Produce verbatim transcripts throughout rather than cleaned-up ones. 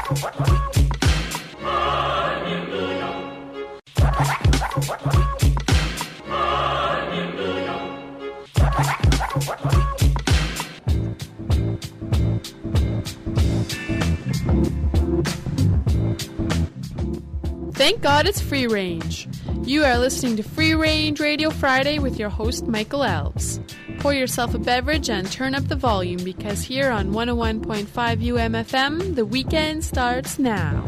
Thank God it's Free Range. You are listening to Free Range Radio Friday with your host, Michael Alves. Pour yourself a beverage and turn up the volume because here on one oh one point five U M F M, the weekend starts now.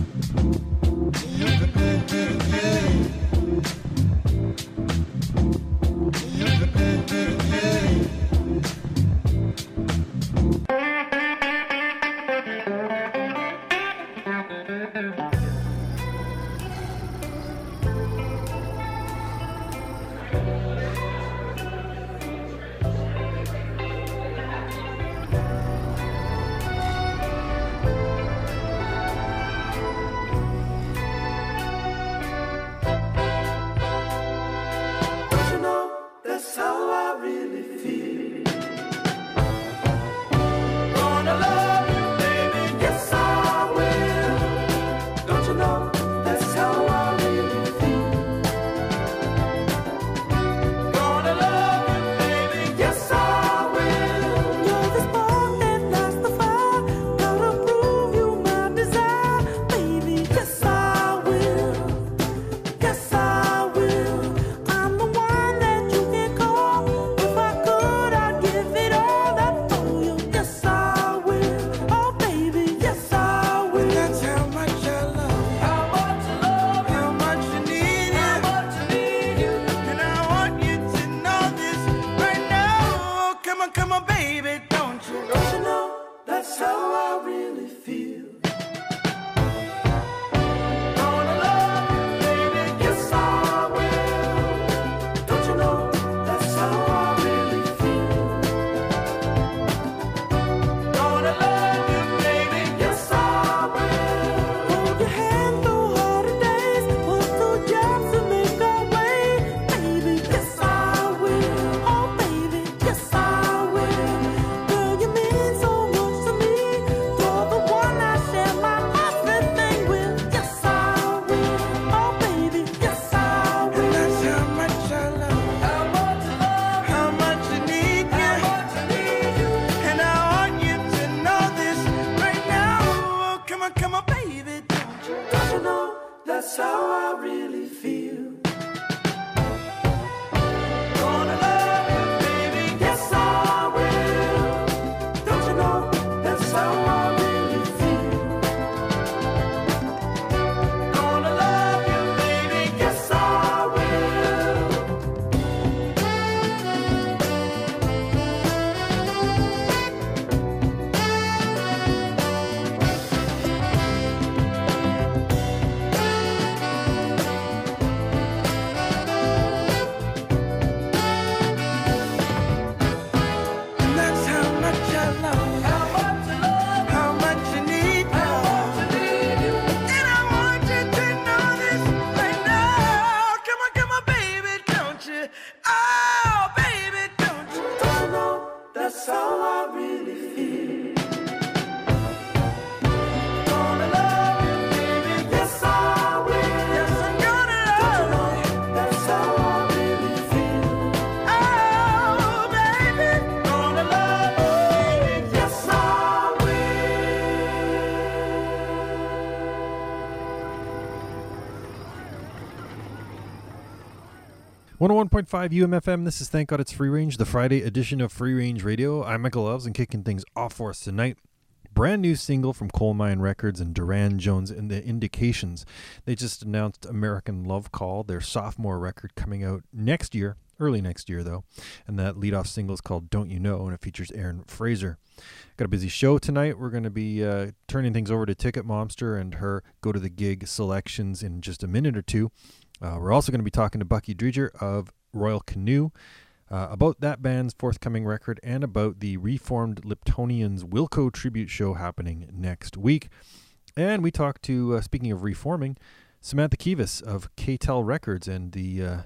one oh one point five U M F M, this is Thank God It's Free Range, the Friday edition of Free Range Radio. I'm Michael Loves, and kicking things off for us tonight. Brand new single from Coal Mine Records and Duran Jones and the Indications. They just announced American Love Call, their sophomore record, coming out next year, early next year though. And that lead-off single is called Don't You Know, and it features Aaron Fraser. Got a busy show tonight. We're going to be uh, turning things over to Ticket Momster and her Go to the Gig selections in just a minute or two. Uh, we're also going to be talking to Bucky Dreger of Royal Canoe uh, about that band's forthcoming record and about the reformed Liptonians Wilco tribute show happening next week. And we talked to, uh, speaking of reforming, Samantha Kivas of K-Tel Records and the uh,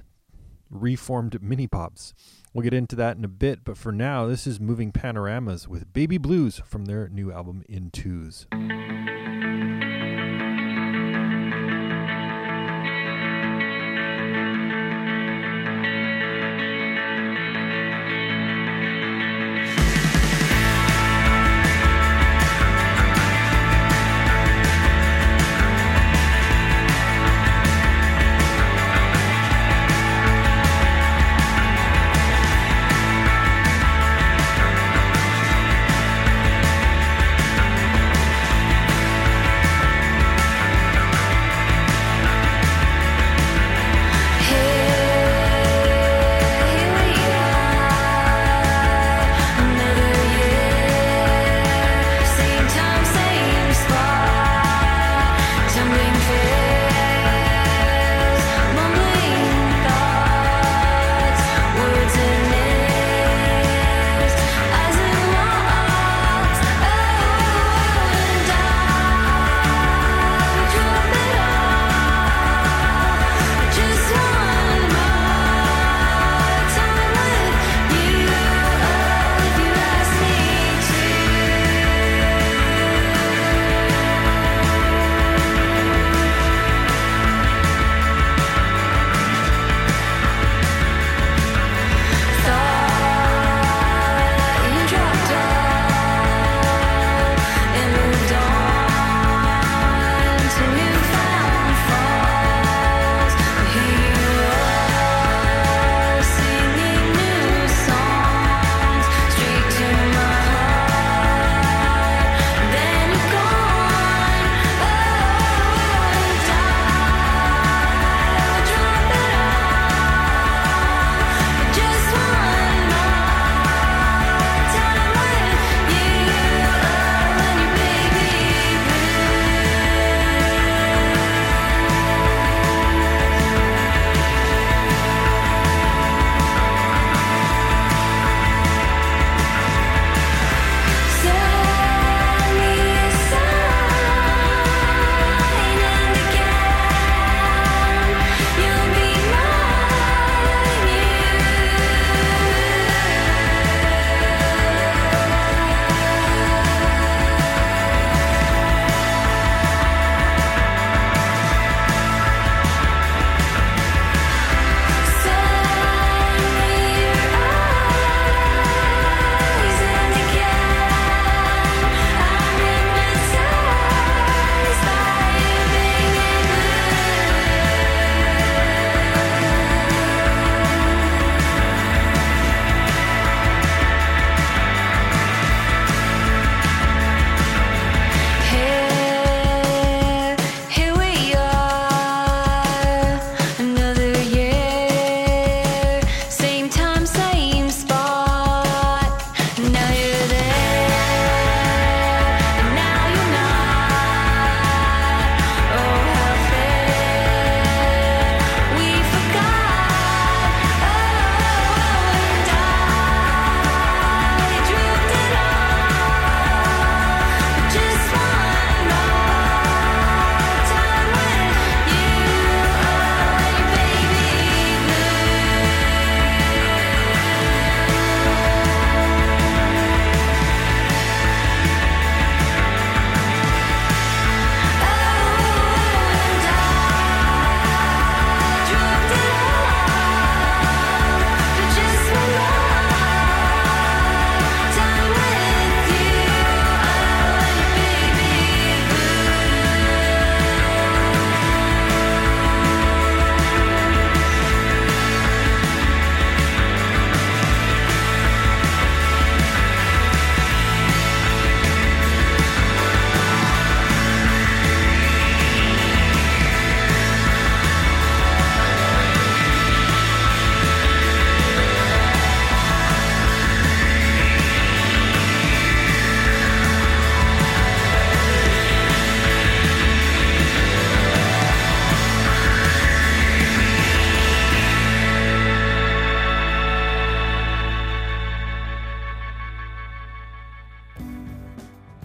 reformed Mini Pops. We'll get into that in a bit, but for now, this is Moving Panoramas with Baby Blues from their new album In Twos.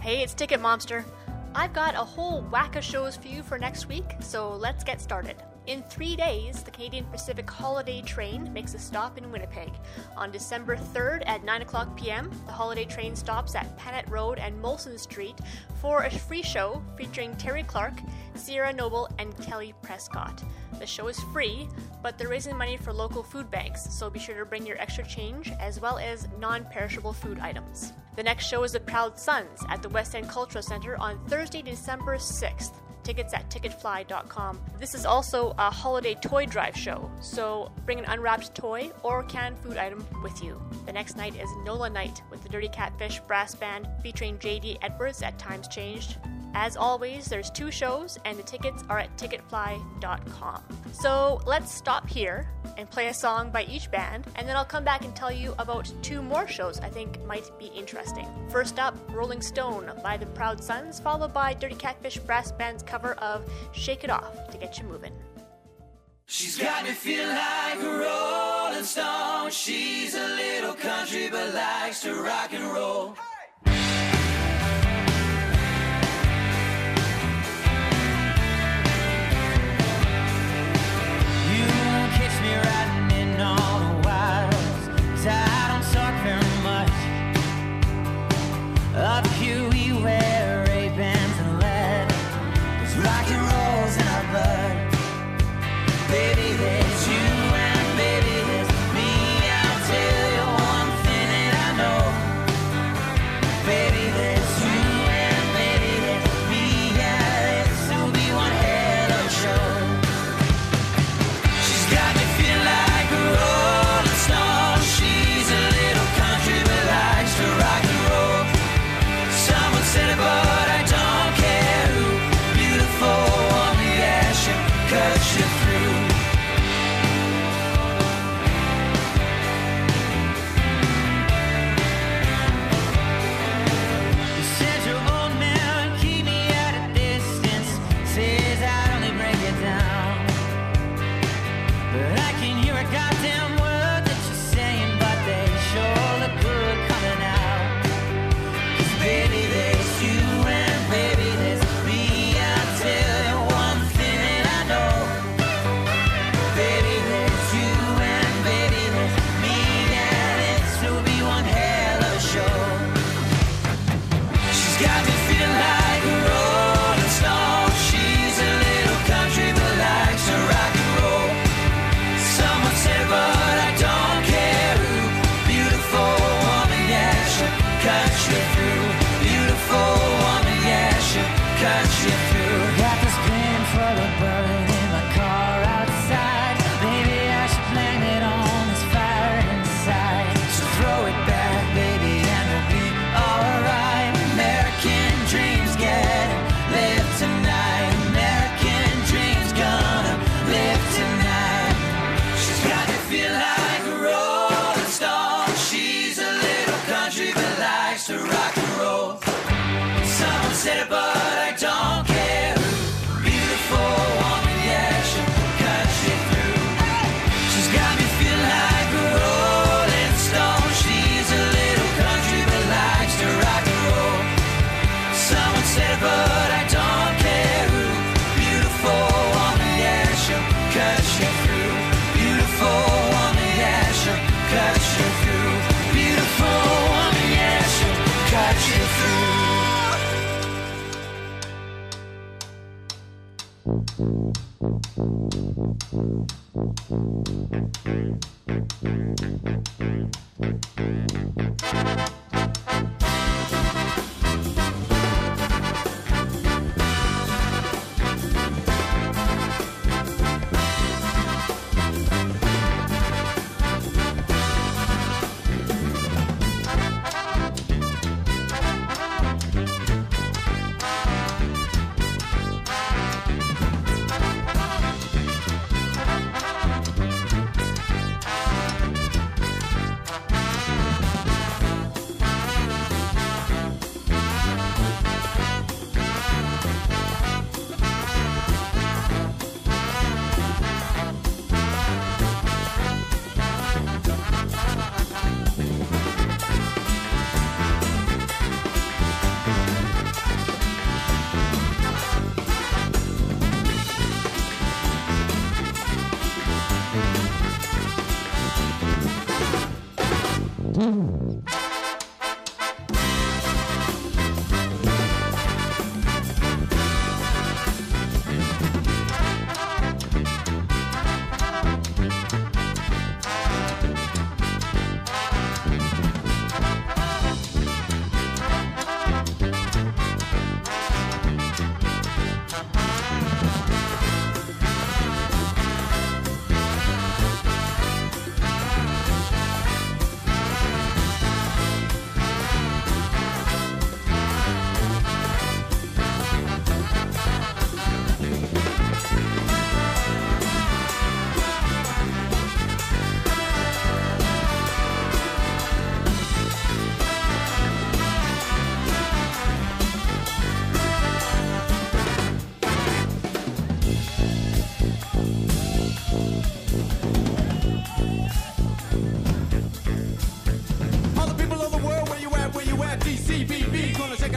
Hey, it's Ticket Monster. I've got a whole whack of shows for you for next week, so let's get started. In three days, the Canadian Pacific Holiday Train makes a stop in Winnipeg. On December third at nine o'clock p.m., the Holiday Train stops at Pennant Road and Molson Street for a free show featuring Terry Clark, Sierra Noble, and Kelly Prescott. The show is free, but they're raising money for local food banks, so be sure to bring your extra change as well as non-perishable food items. The next show is The Proud Sons at the West End Cultural Centre on Thursday, December sixth. Tickets at ticket fly dot com. This is also a holiday toy drive show, so bring an unwrapped toy or canned food item with you. The next night is NOLA Night with the Dirty Catfish Brass Band featuring J D Edwards at Times Changed. As always, there's two shows and the tickets are at ticket fly dot com. So let's stop here and play a song by each band, and then I'll come back and tell you about two more shows I think might be interesting. First up, Rolling Stone by the Proud Sons, followed by Dirty Catfish Brass Band's cover of Shake It Off to get you moving. She's got me feeling like a rolling stone. She's a little country but likes to rock and roll. Me riding in all the wilds, 'cause I don't talk very much. Up here we wear Ray-Bans and lead, 'cause rock and roll's in our blood. Baby, there's you and baby, there's me. I'll tell you one thing that I know. Baby, there's you and baby, there's me. Yeah, this will be one hell of a show.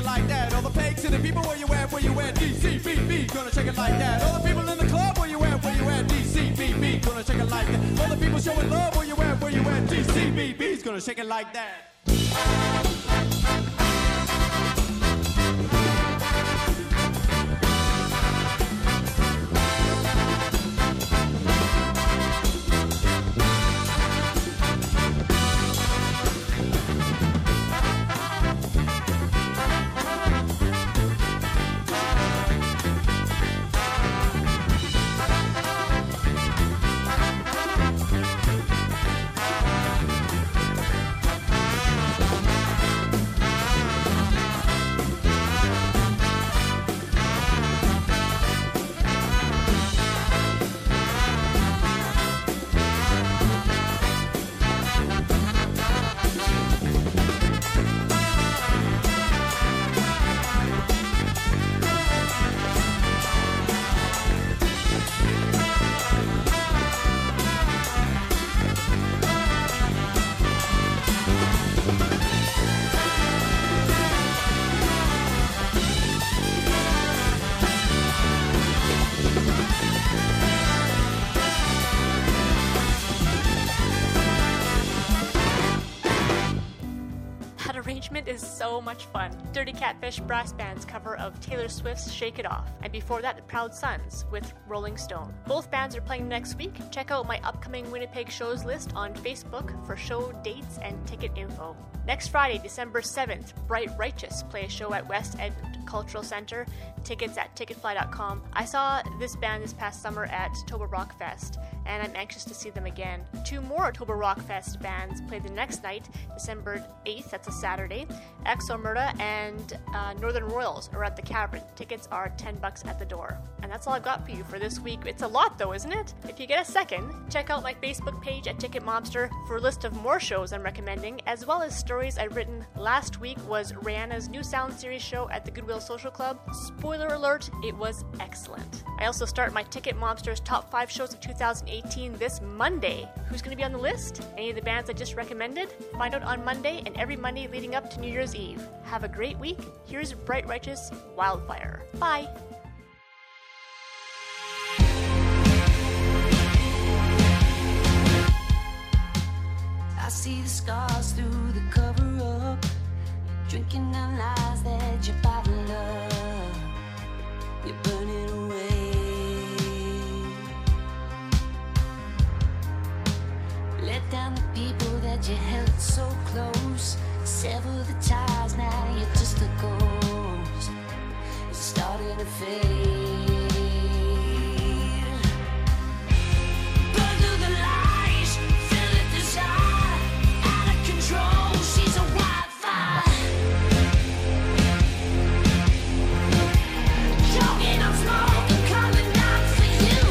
like that. All the pigs and the people, where you at, where you at, D C B B, gonna shake it like that. All the people in the club, where you at, where you at, D C B B, gonna shake it like that. All the people showing love, where you at, where you at, D C B B's gonna shake it like that. Is so much fun. Dirty Catfish Brass Band's cover of Taylor Swift's Shake It Off, and before that, the Proud Sons with Rolling Stone. Both bands are playing next week. Check out my upcoming Winnipeg shows list on Facebook for show dates and ticket info. Next Friday, December seventh, Bright Righteous play a show at West End Cultural Center. Tickets at ticketfly dot com. I saw this band this past summer at Toba Rock Fest, and I'm anxious to see them again. Two more Toba Rock Fest bands play the next night, December eighth, that's a Saturday. Exomerta and uh, Northern Royals are at the Cavern. Tickets are ten bucks at the door. And that's all I've got for you for this week. It's a lot though, isn't it? If you get a second, check out my Facebook page at Ticket Mobster for a list of more shows I'm recommending, as well as stories I've written. Last week was Rihanna's new Sound Series show at the Goodwill Social Club. Spoiler alert, it was excellent. I also start my Ticket Mobster's top five shows of two thousand eighteen this Monday. Who's going to be on the list? Any of the bands I just recommended? Find out on Monday and every Monday leading up to New Year's Eve. Have a great week. Here's Bright Righteous Wildfire. Bye. I see the scars through the cover up, drinking the lies that you bottle up. You're burning away. Let down the people that you held so close. Sever the ties, now you're just a ghost. It's starting to fade. Burn through the lies, fill it desire. Out of control, she's a wildfire. Choking on smoke and coming out for you.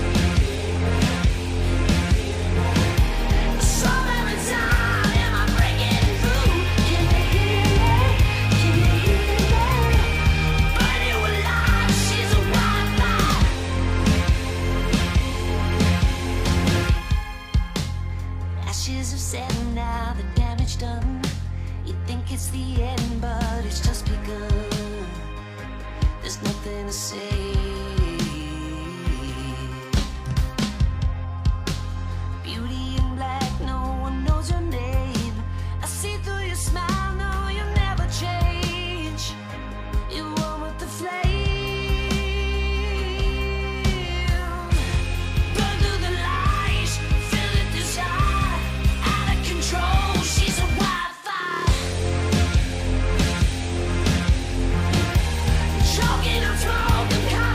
So every time am I breaking through. Can you hear me? Can you hear me? Burning alive, she's a wildfire. Ashes have settled now, the damage done. You think it's the end, but it's just begun. There's nothing to say. Beauty in black, no one knows your name. I see through your smile, no, you'll never change. You're one with the flame. Burn through the lies, fill it desire. Out of control, she's a wildfire. Choking on smoke and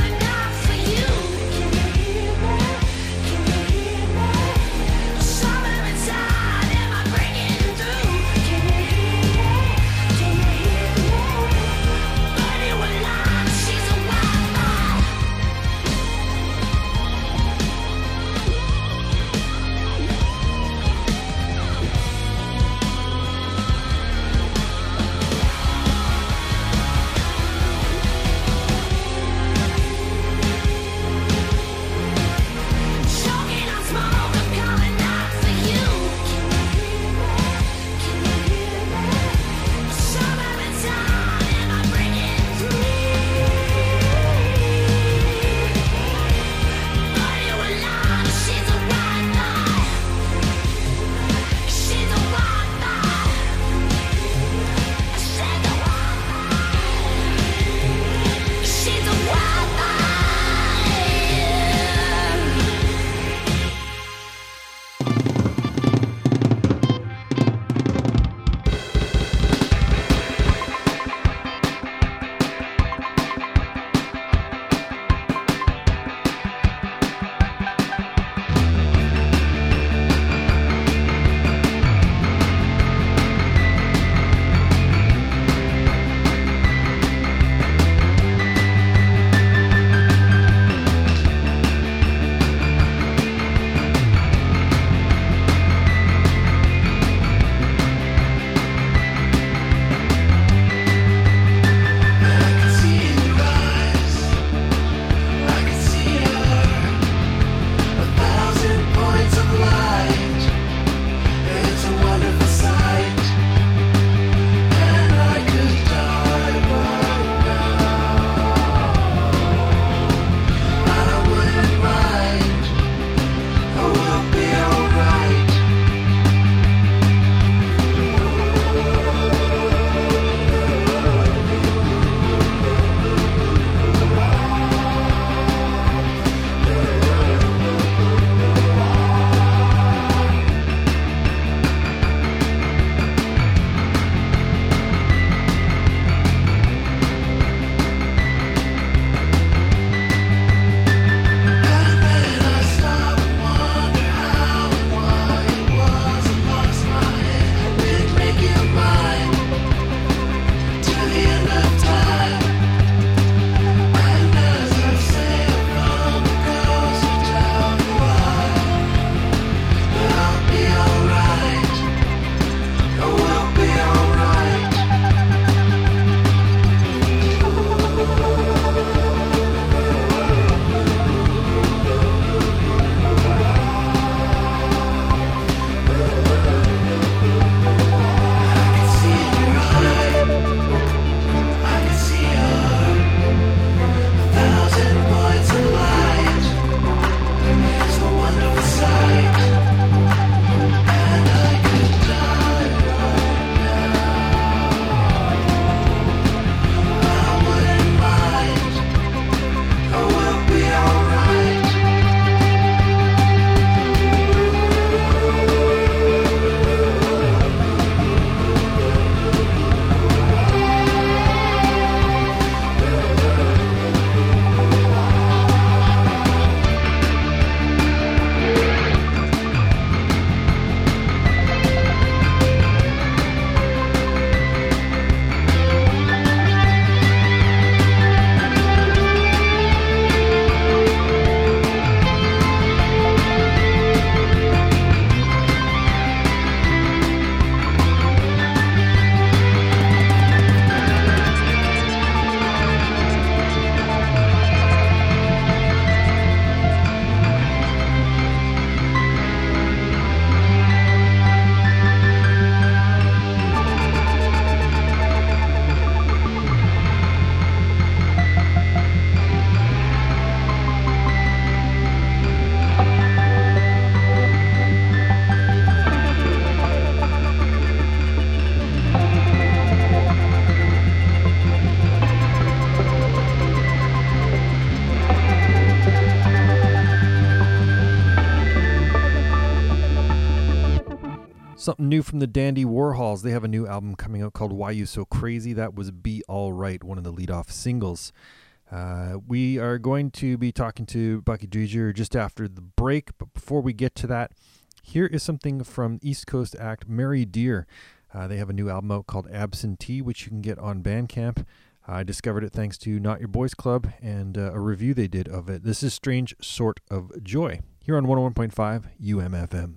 Something new from the Dandy Warhols. They have a new album coming out called Why You So Crazy. That was Be All Right, one of the lead-off singles. Uh, we are going to be talking to Bucky Dreger just after the break, but before we get to that, here is something from East Coast act Mary Deer. Uh, they have a new album out called Absentee, which you can get on Bandcamp. I discovered it thanks to Not Your Boys Club and uh, a review they did of it. This is Strange Sort of Joy, here on one oh one point five U M F M.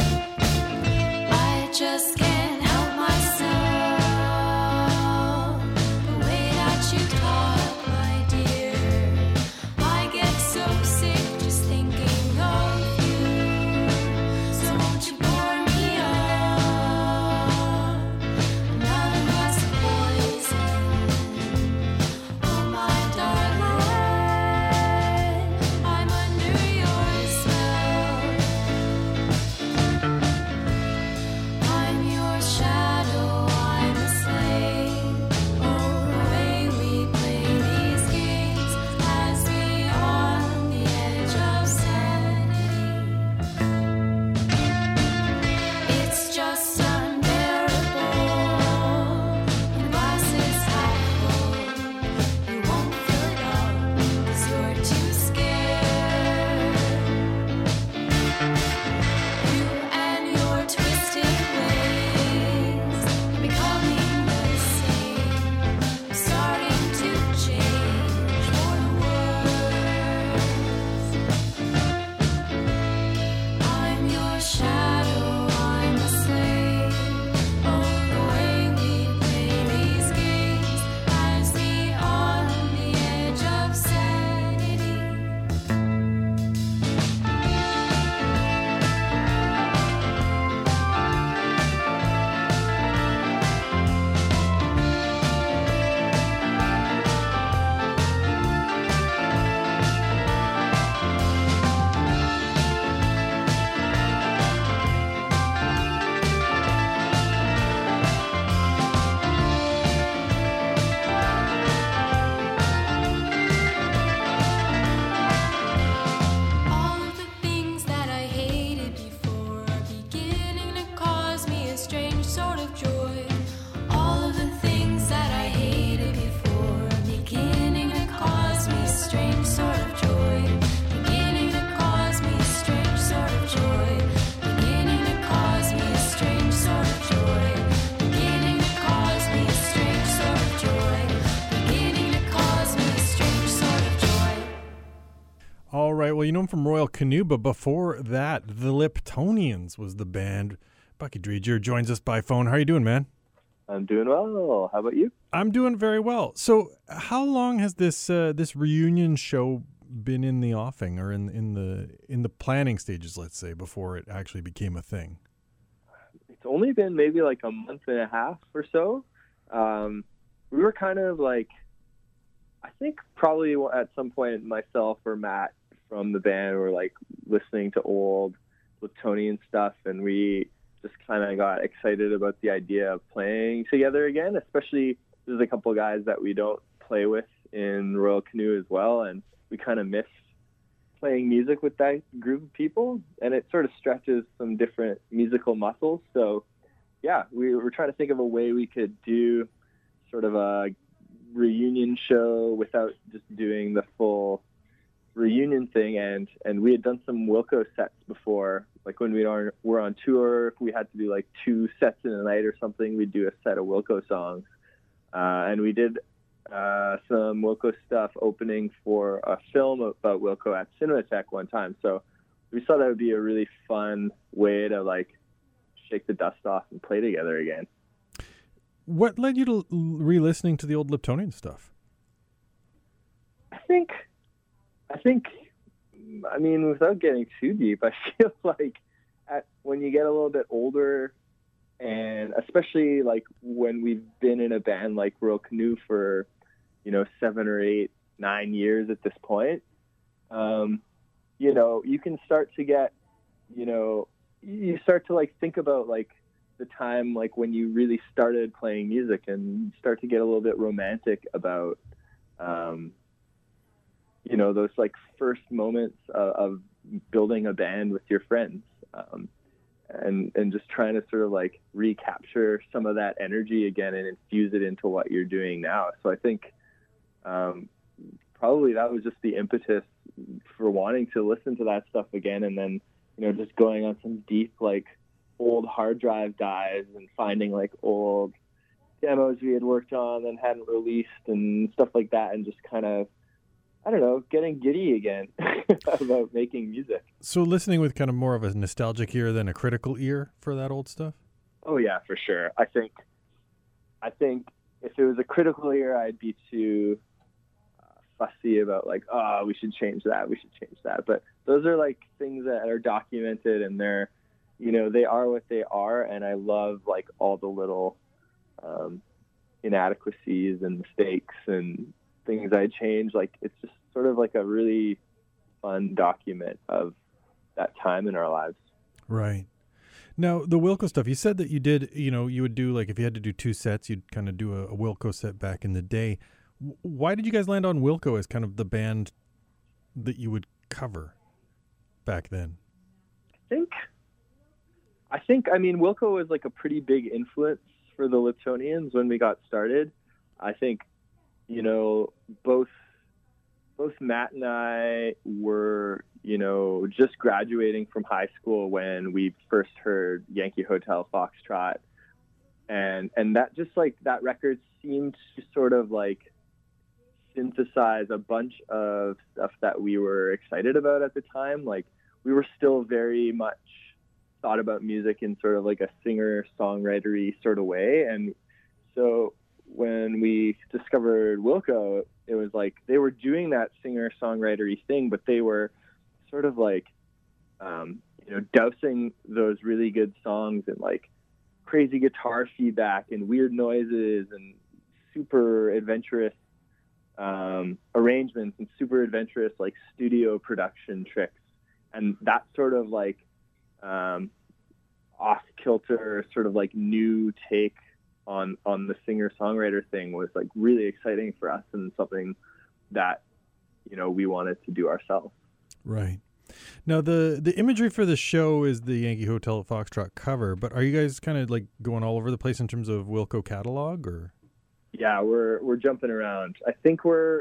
I just can't help myself. The way that you talk, my dear, I get so sick just thinking of you. So won't you pour me up another glass of poison? Oh my darling, I'm under your spell. I'm your shadow, I'm a slave. Oh, the way we play these games has me on the edge of sanity. It's just unbearable. Your glass is half full. You won't fill it up 'cause you're too scared. You and your twisted ways are becoming the same. I'm starting to change for the worse. I'm your shadow, I'm a slave. Oh, the way we play these games has me on the edge of sanity. All of the things that I hated before are beginning to cause me a strange sort of joy. All of the things that I hated before are beginning to cause me a strange sort of joy. Beginning to cause me a strange sort of joy. Beginning to cause me a strange sort of joy. Beginning to cause me a strange sort of joy. Beginning to cause me a strange sort of joy. All right, well, you know him from Royal Canoe, but before that, the Liptonians was the band. Bucky Dreger joins us by phone. How are you doing, man? I'm doing well. How about you? I'm doing very well. So, how long has this uh, this reunion show been in the offing, or in in the in the planning stages, let's say, before it actually became a thing? It's only been maybe like a month and a half or so. Um, we were kind of like, I think probably at some point myself or Matt from the band were like listening to old Liptonian stuff, and we just kind of got excited about the idea of playing together again, especially there's a couple guys that we don't play with in Royal Canoe as well, and we kind of miss playing music with that group of people, and it sort of stretches some different musical muscles. So yeah, we were trying to think of a way we could do sort of a reunion show without just doing the full reunion thing, and and we had done some Wilco sets before, like when we are, were on tour, if we had to do like two sets in a night or something, we'd do a set of Wilco songs, uh, and we did uh, some Wilco stuff opening for a film about Wilco at Cinematheque one time, so we thought that would be a really fun way to like shake the dust off and play together again. What led you to l- re-listening to the old Liptonian stuff? I think, I think, I mean, without getting too deep, I feel like at, when you get a little bit older, and especially like when we've been in a band like Royal Canoe for, you know, seven or eight, nine years at this point, um, you know, you can start to get, you know, you start to like think about like the time like when you really started playing music, and start to get a little bit romantic about, um, you know, those like first moments of, of building a band with your friends. Um, and and just trying to sort of like recapture some of that energy again and infuse it into what you're doing now. So I think um, probably that was just the impetus for wanting to listen to that stuff again, and then, you know, just going on some deep like old hard drive dives and finding like old demos we had worked on and hadn't released and stuff like that, and just kind of, I don't know, getting giddy again about making music. So listening with kind of more of a nostalgic ear than a critical ear for that old stuff? Oh yeah, for sure. I think, I think if it was a critical ear, I'd be too uh, fussy about like, oh, we should change that, we should change that. But those are like things that are documented, and they're, you know, they are what they are. And I love like all the little um, inadequacies and mistakes and things I change. Like, it's just sort of like a really fun document of that time in our lives. Right. Now, the Wilco stuff, you said that you did, you know, you would do, like, if you had to do two sets, you'd kind of do a, a Wilco set back in the day. W- why did you guys land on Wilco as kind of the band that you would cover back then? I think, I think, I mean, Wilco was like a pretty big influence for the Liptonians when we got started. I think, you know, both both Matt and I were, you know, just graduating from high school when we first heard Yankee Hotel Foxtrot. And and that just like that record seemed to sort of like synthesize a bunch of stuff that we were excited about at the time. Like, we were still very much thought about music in sort of like a singer-songwritery sort of way. And so when we discovered Wilco, it was like they were doing that singer-songwritery thing, but they were sort of like, um, you know, dousing those really good songs in like crazy guitar feedback and weird noises and super adventurous um, arrangements and super adventurous like studio production tricks. And that sort of like um, off-kilter sort of like new take on on the singer-songwriter thing was like really exciting for us, and something that, you know, we wanted to do ourselves. Right. Now, the the imagery for the show is the Yankee Hotel Foxtrot cover, but are you guys kind of like going all over the place in terms of Wilco catalog, or? Yeah, we're we're jumping around. I think we're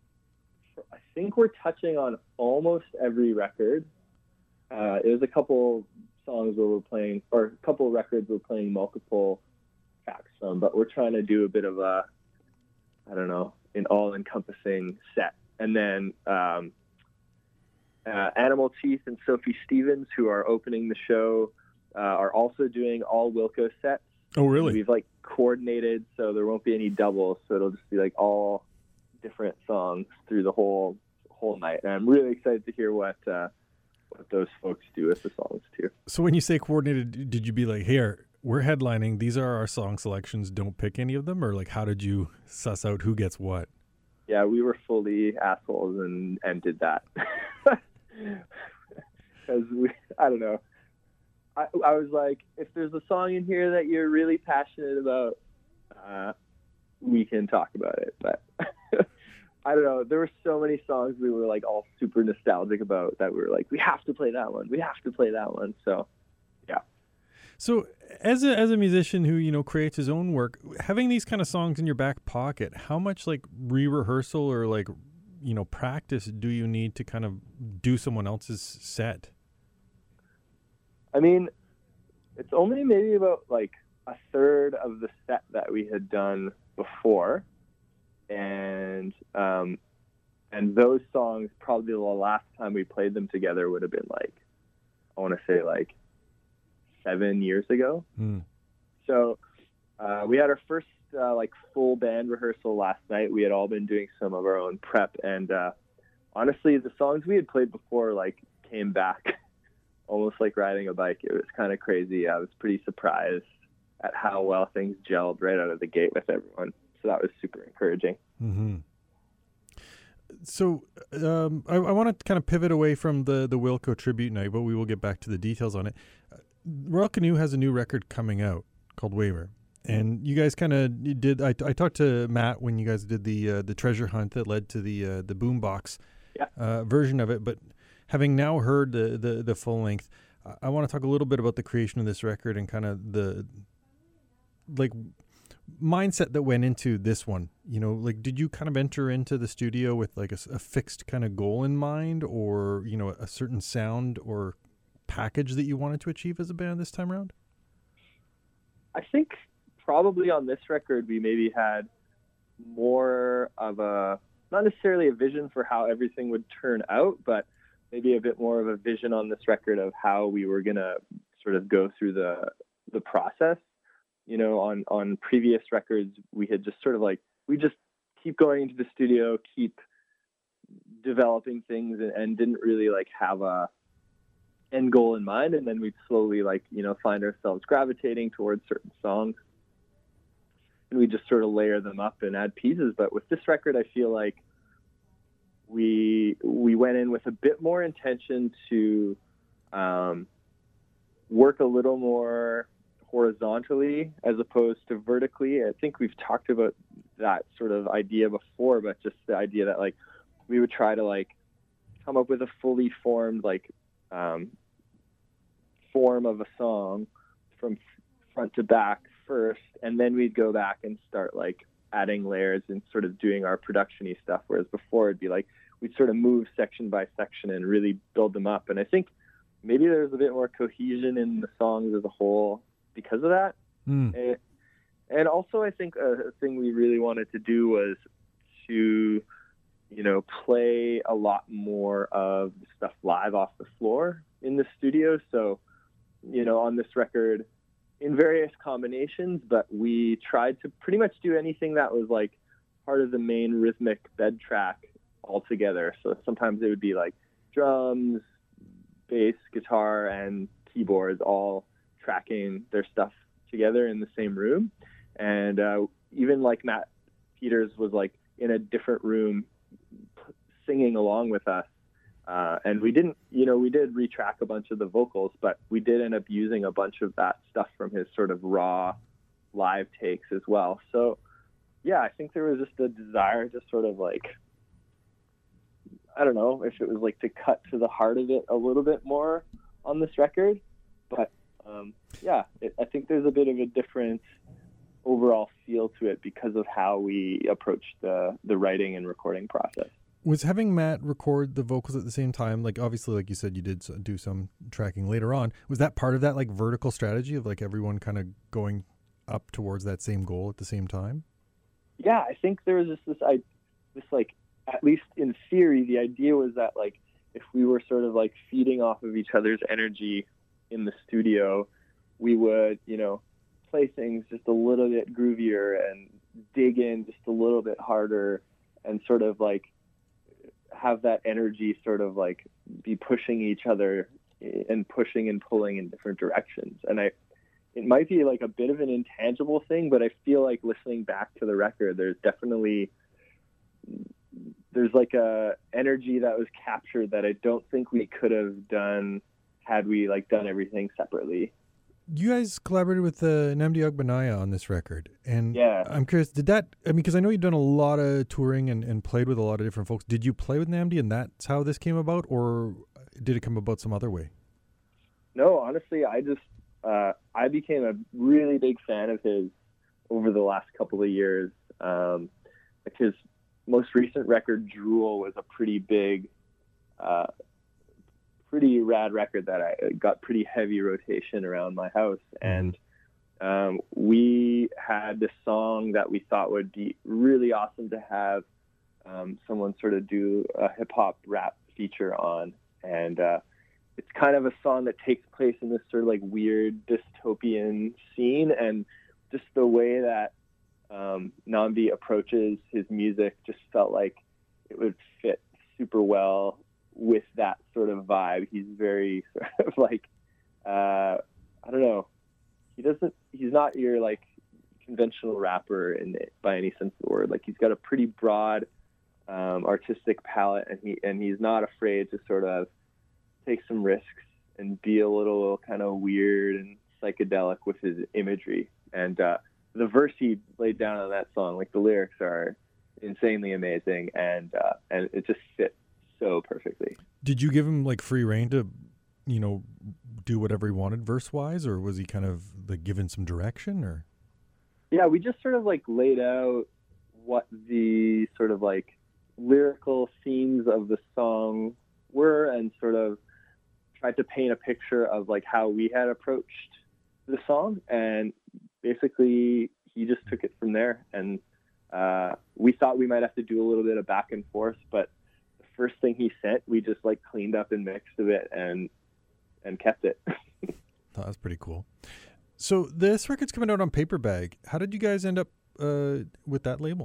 I think we're touching on almost every record. Uh, it was a couple songs where we're playing, or a couple records we're playing multiple tracks from, but we're trying to do a bit of a, I don't know, an all-encompassing set. And then um, uh, Animal Teeth and Sophie Stevens, who are opening the show, uh, are also doing all Wilco sets. Oh, really? We've like coordinated, so there won't be any doubles. So it'll just be like all different songs through the whole whole night. And I'm really excited to hear what uh, what those folks do with the songs too. So when you say coordinated, did you be like, here, we're headlining, these are our song selections, don't pick any of them? Or like, how did you suss out who gets what? Yeah, we were fully assholes and, and did that. Because we, I don't know. I, I was like, if there's a song in here that you're really passionate about, uh, we can talk about it. But I don't know. There were so many songs we were like all super nostalgic about that we were like, we have to play that one. We have to play that one. So, yeah. So as a, as a musician who, you know, creates his own work, having these kind of songs in your back pocket, how much like re-rehearsal or like, you know, practice do you need to kind of do someone else's set? I mean, it's only maybe about like a third of the set that we had done before. And, um, and those songs, probably the last time we played them together would have been like, I want to say like seven years ago. Mm. So, uh, we had our first, uh, like full band rehearsal last night. We had all been doing some of our own prep, and, uh, honestly, the songs we had played before, like, came back almost like riding a bike. It was kind of crazy. I was pretty surprised at how well things gelled right out of the gate with everyone. So that was super encouraging. Mm-hmm. So um, I, I want to kind of pivot away from the, the Wilco tribute night, but we will get back to the details on it. Uh, Royal Canoe has a new record coming out called Waver. And you guys kind of did, I, I talked to Matt when you guys did the uh, the treasure hunt that led to the uh, the boombox yeah. uh, version of it. But having now heard the, the, the full length, I, I want to talk a little bit about the creation of this record and kind of the like mindset that went into this one. You know, like, did you kind of enter into the studio with like a, a fixed kind of goal in mind, or, you know, a certain sound or package that you wanted to achieve as a band this time around? I think probably on this record we maybe had more of a, not necessarily a vision for how everything would turn out, but maybe a bit more of a vision on this record of how we were going to sort of go through the the process. You know, on, on previous records, we had just sort of like, we just keep going into the studio, keep developing things, and, and didn't really like have a end goal in mind. And then we'd slowly like, you know, find ourselves gravitating towards certain songs, and we just sort of layer them up and add pieces. But with this record, I feel like we, we went in with a bit more intention to um, work a little more horizontally as opposed to vertically. I think we've talked about that sort of idea before, but just the idea that like we would try to like come up with a fully formed like um, form of a song from front to back first, and then we'd go back and start like adding layers and sort of doing our production-y stuff, whereas before it'd be like we'd sort of move section by section and really build them up. And I think maybe there's a bit more cohesion in the songs as a whole because of that. Mm. And, and also I think a thing we really wanted to do was to, you know, play a lot more of the stuff live off the floor in the studio. So, you know, on this record in various combinations, but we tried to pretty much do anything that was like part of the main rhythmic bed track altogether. So sometimes it would be like drums, bass, guitar, and keyboards all tracking their stuff together in the same room. And uh, even like Matt Peters was like in a different room p- singing along with us. Uh, and we didn't, you know, we did retrack a bunch of the vocals, but we did end up using a bunch of that stuff from his sort of raw live takes as well. So yeah, I think there was just a desire to sort of like, I don't know if it was like to cut to the heart of it a little bit more on this record, but Um, yeah, it, I think there's a bit of a different overall feel to it because of how we approached the, the writing and recording process. Was having Matt record the vocals at the same time, like obviously, like you said, you did do some tracking later on. Was that part of that like vertical strategy of like everyone kind of going up towards that same goal at the same time? Yeah, I think there was just this, I, this like, at least in theory, the idea was that like if we were sort of like feeding off of each other's energy in the studio, we would, you know, play things just a little bit groovier and dig in just a little bit harder and sort of like have that energy sort of like be pushing each other and pushing and pulling in different directions. And I, it might be like a bit of an intangible thing, but I feel like listening back to the record, there's definitely, there's like a energy that was captured that I don't think we could have done had we like done everything separately. You guys collaborated with uh, Nnamdi Ogbenaya on this record, and yeah, I'm curious, did that, I mean, because I know you've done a lot of touring and, and played with a lot of different folks. Did you play with Nnamdi and that's how this came about, or did it come about some other way? No, honestly, I just, uh, I became a really big fan of his over the last couple of years. Um, like his most recent record, Drool, was a pretty big, uh, pretty rad record that I got pretty heavy rotation around my house. And um, we had this song that we thought would be really awesome to have um, someone sort of do a hip hop rap feature on. And uh, it's kind of a song that takes place in this sort of like weird dystopian scene. And just the way that um, Nnamdi approaches his music just felt like it would fit super well with that sort of vibe. He's very sort of like, uh, I don't know. He doesn't, he's not your like conventional rapper in by any sense of the word. Like he's got a pretty broad um, artistic palette, and he, and he's not afraid to sort of take some risks and be a little kind of weird and psychedelic with his imagery. And uh, the verse he laid down on that song, like the lyrics are insanely amazing, and uh, and it just fits so perfectly. Did you give him like free reign to, you know, do whatever he wanted verse wise, or was he kind of like given some direction? Or Yeah, we just sort of like laid out what the sort of like lyrical themes of the song were, and sort of tried to paint a picture of like how we had approached the song, and basically he just took it from there. And uh, we thought we might have to do a little bit of back and forth, but the first thing he sent, we just like cleaned up and mixed a bit and and kept it. Oh, that's pretty cool. So this record's coming out on Paperbag. How did you guys end up uh, with that label?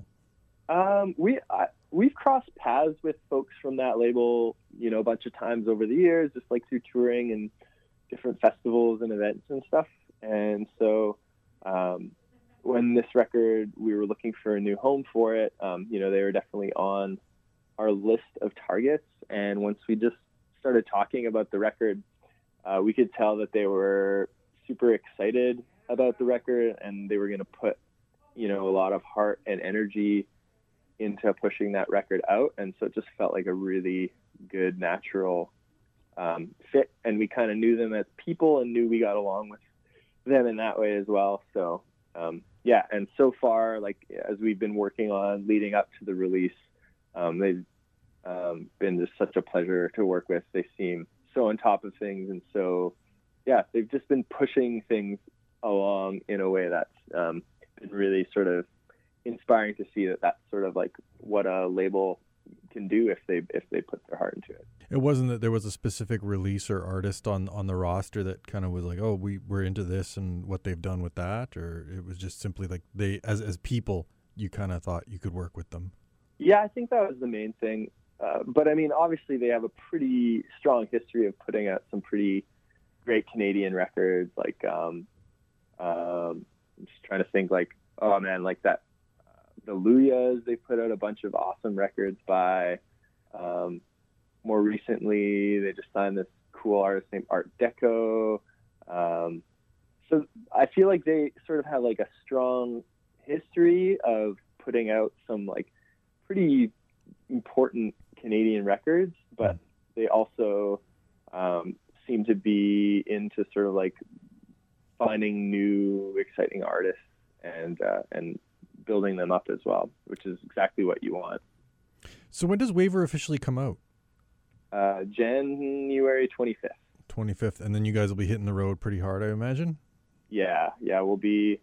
Um, we I, we've crossed paths with folks from that label, you know, a bunch of times over the years, just like through touring and different festivals and events and stuff. And so um, when this record, we were looking for a new home for it, um, you know, they were definitely on our list of targets. And once we just started talking about the record, uh, we could tell that they were super excited about the record, and they were going to put, you know, a lot of heart and energy into pushing that record out. And so it just felt like a really good, natural um, fit. And we kind of knew them as people and knew we got along with them in that way as well. So um, yeah, and so far, like as we've been working on leading up to the release, um, they've um, been just such a pleasure to work with. They seem so on top of things, and so yeah, they've just been pushing things along in a way that's um, been really sort of inspiring to see that that's sort of like what a label can do if they if they put their heart into it. It wasn't that there was a specific release or artist on, on the roster that kind of was like, oh, we we're into this and what they've done with that, or it was just simply like they as as people you kind of thought you could work with them. Yeah, I think that was the main thing. Uh, but I mean, obviously they have a pretty strong history of putting out some pretty great Canadian records. Like, um, um, I'm just trying to think, like, oh man, like that. The Luyas, they put out a bunch of awesome records by. Um, more recently, they just signed this cool artist named Art Deco. Um, so I feel like they sort of have like a strong history of putting out some like pretty important Canadian records, but they also um, seem to be into sort of like finding new exciting artists and uh, and building them up as well, which is exactly what you want. So when does Waver officially come out? Uh, January twenty-fifth. twenty-fifth, and then you guys will be hitting the road pretty hard, I imagine? Yeah, yeah, we'll be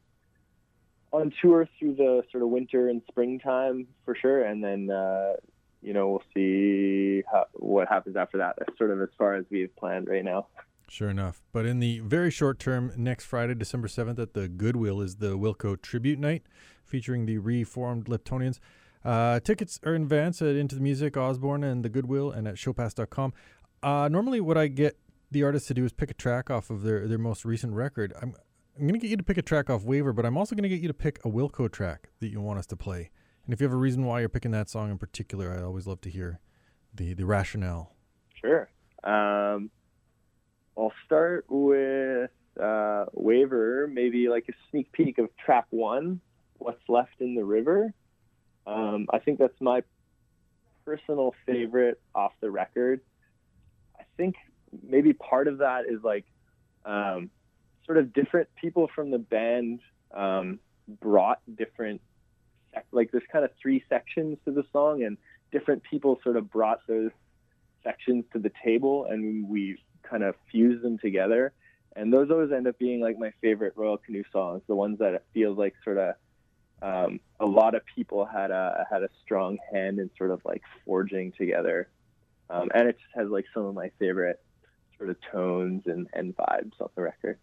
on tour through the sort of winter and springtime for sure, and then, uh, you know, we'll see how, what happens after that. That's sort of as far as we've planned right now. Sure enough. But in the very short term, next Friday, December seventh at the Goodwill is the Wilco Tribute Night featuring the reformed Liptonians. Uh, tickets are in advance at Into the Music, Osborne, and the Goodwill, and at showpass dot com. Uh, normally what I get the artists to do is pick a track off of their, their most recent record. I'm I'm going to get you to pick a track off Waver, but I'm also going to get you to pick a Wilco track that you want us to play. And if you have a reason why you're picking that song in particular, I'd always love to hear the, the rationale. Sure. Um, I'll start with uh, Waver, maybe like a sneak peek of track one, What's Left in the River. Um, I think that's my personal favorite off the record. I think maybe part of that is like um, sort of different people from the band um, brought different, sec- like there's kind of three sections to the song, and different people sort of brought those sections to the table, and we kind of fused them together. And those always end up being like my favorite Royal Canoe songs, the ones that it feels like sort of um, a lot of people had a had a strong hand in sort of like forging together. Um, and it just has like some of my favorite sort of tones and, and vibes on the record.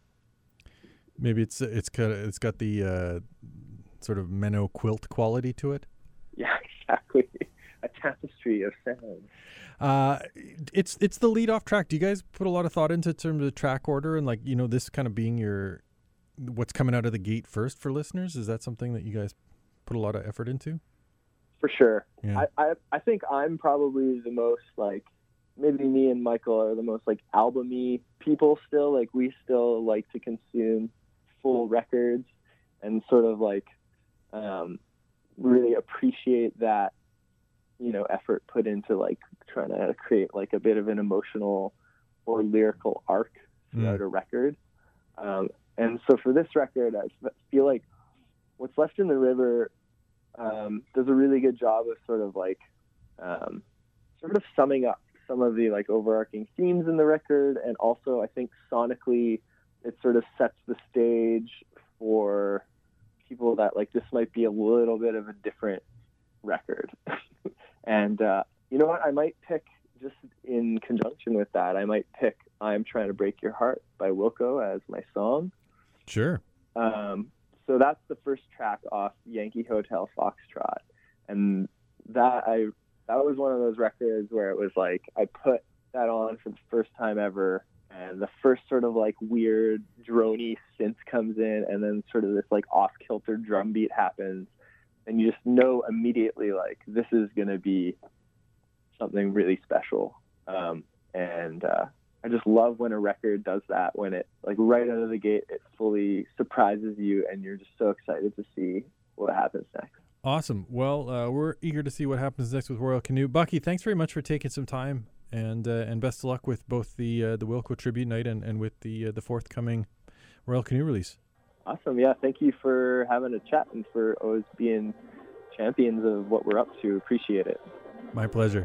Maybe it's it's got it's got the uh, sort of Menno quilt quality to it. Yeah, exactly. A tapestry of sound. Uh, it's it's the lead off track. Do you guys put a lot of thought into terms of track order and like, you know, this kind of being your what's coming out of the gate first for listeners? Is that something that you guys put a lot of effort into? For sure. Yeah. I, I I think I'm probably the most like, maybe me and Michael are the most like album-y people still. Like we still like to consume full records and sort of like um, really appreciate that, you know, effort put into like trying to create like a bit of an emotional or lyrical arc throughout Mm. a record. Um, and so for this record, I f- feel like What's Left in the River um, does a really good job of sort of like um, sort of summing up some of the like overarching themes in the record, and also I think sonically it sort of sets the stage for people that like this might be a little bit of a different record. And uh, you know what, I might pick, just in conjunction with that, I might pick I'm Trying to Break Your Heart by Wilco as my song. Sure. Um, so that's the first track off Yankee Hotel Foxtrot. And that I that was one of those records where it was like I put that on for the first time ever, and the first sort of like weird droney synth comes in, and then sort of this like off-kilter drum beat happens, and you just know immediately like this is going to be something really special. Um, and uh, I just love when a record does that, when it like right out of the gate it fully surprises you, and you're just so excited to see what happens next. Awesome. Well, uh, we're eager to see what happens next with Royal Canoe. Bucky, thanks very much for taking some time, and uh, and best of luck with both the uh, the Wilco Tribute Night and, and with the uh, the forthcoming Royal Canoe release. Awesome. Yeah, thank you for having a chat and for always being champions of what we're up to. Appreciate it. My pleasure.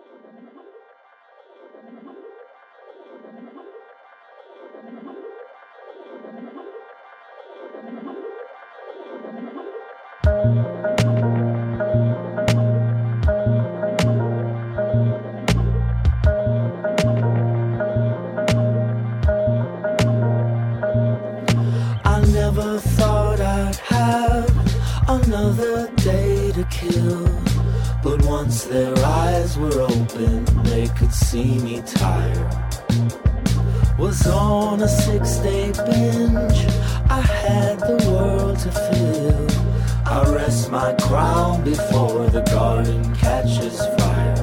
I never thought I'd have another day to kill, but once their eyes were open, they could see me tired. Was on a six-day binge, I had the world to fill. I rest my crown before the garden catches fire.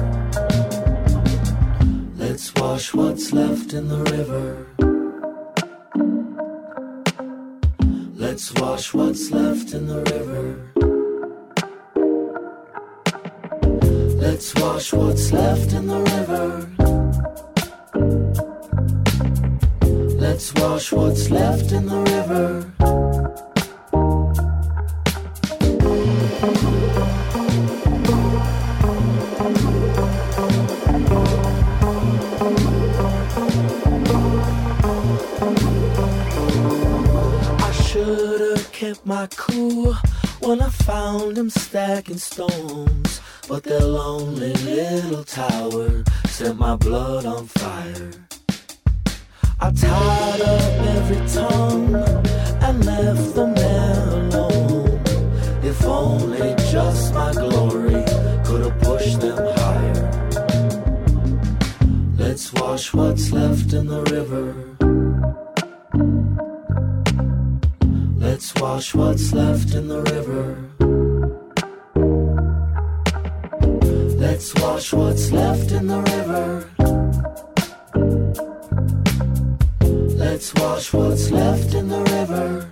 Let's wash what's left in the river. Let's wash what's left in the river. Let's wash what's left in the river. Let's wash what's left in the river. Kept my cool when I found them stacking stones, but their lonely little tower set my blood on fire. I tied up every tongue and left them there alone. If only just my glory could have pushed them higher. Let's wash what's left in the river. Let's wash what's left in the river. Let's wash what's left in the river. Let's wash what's left in the river.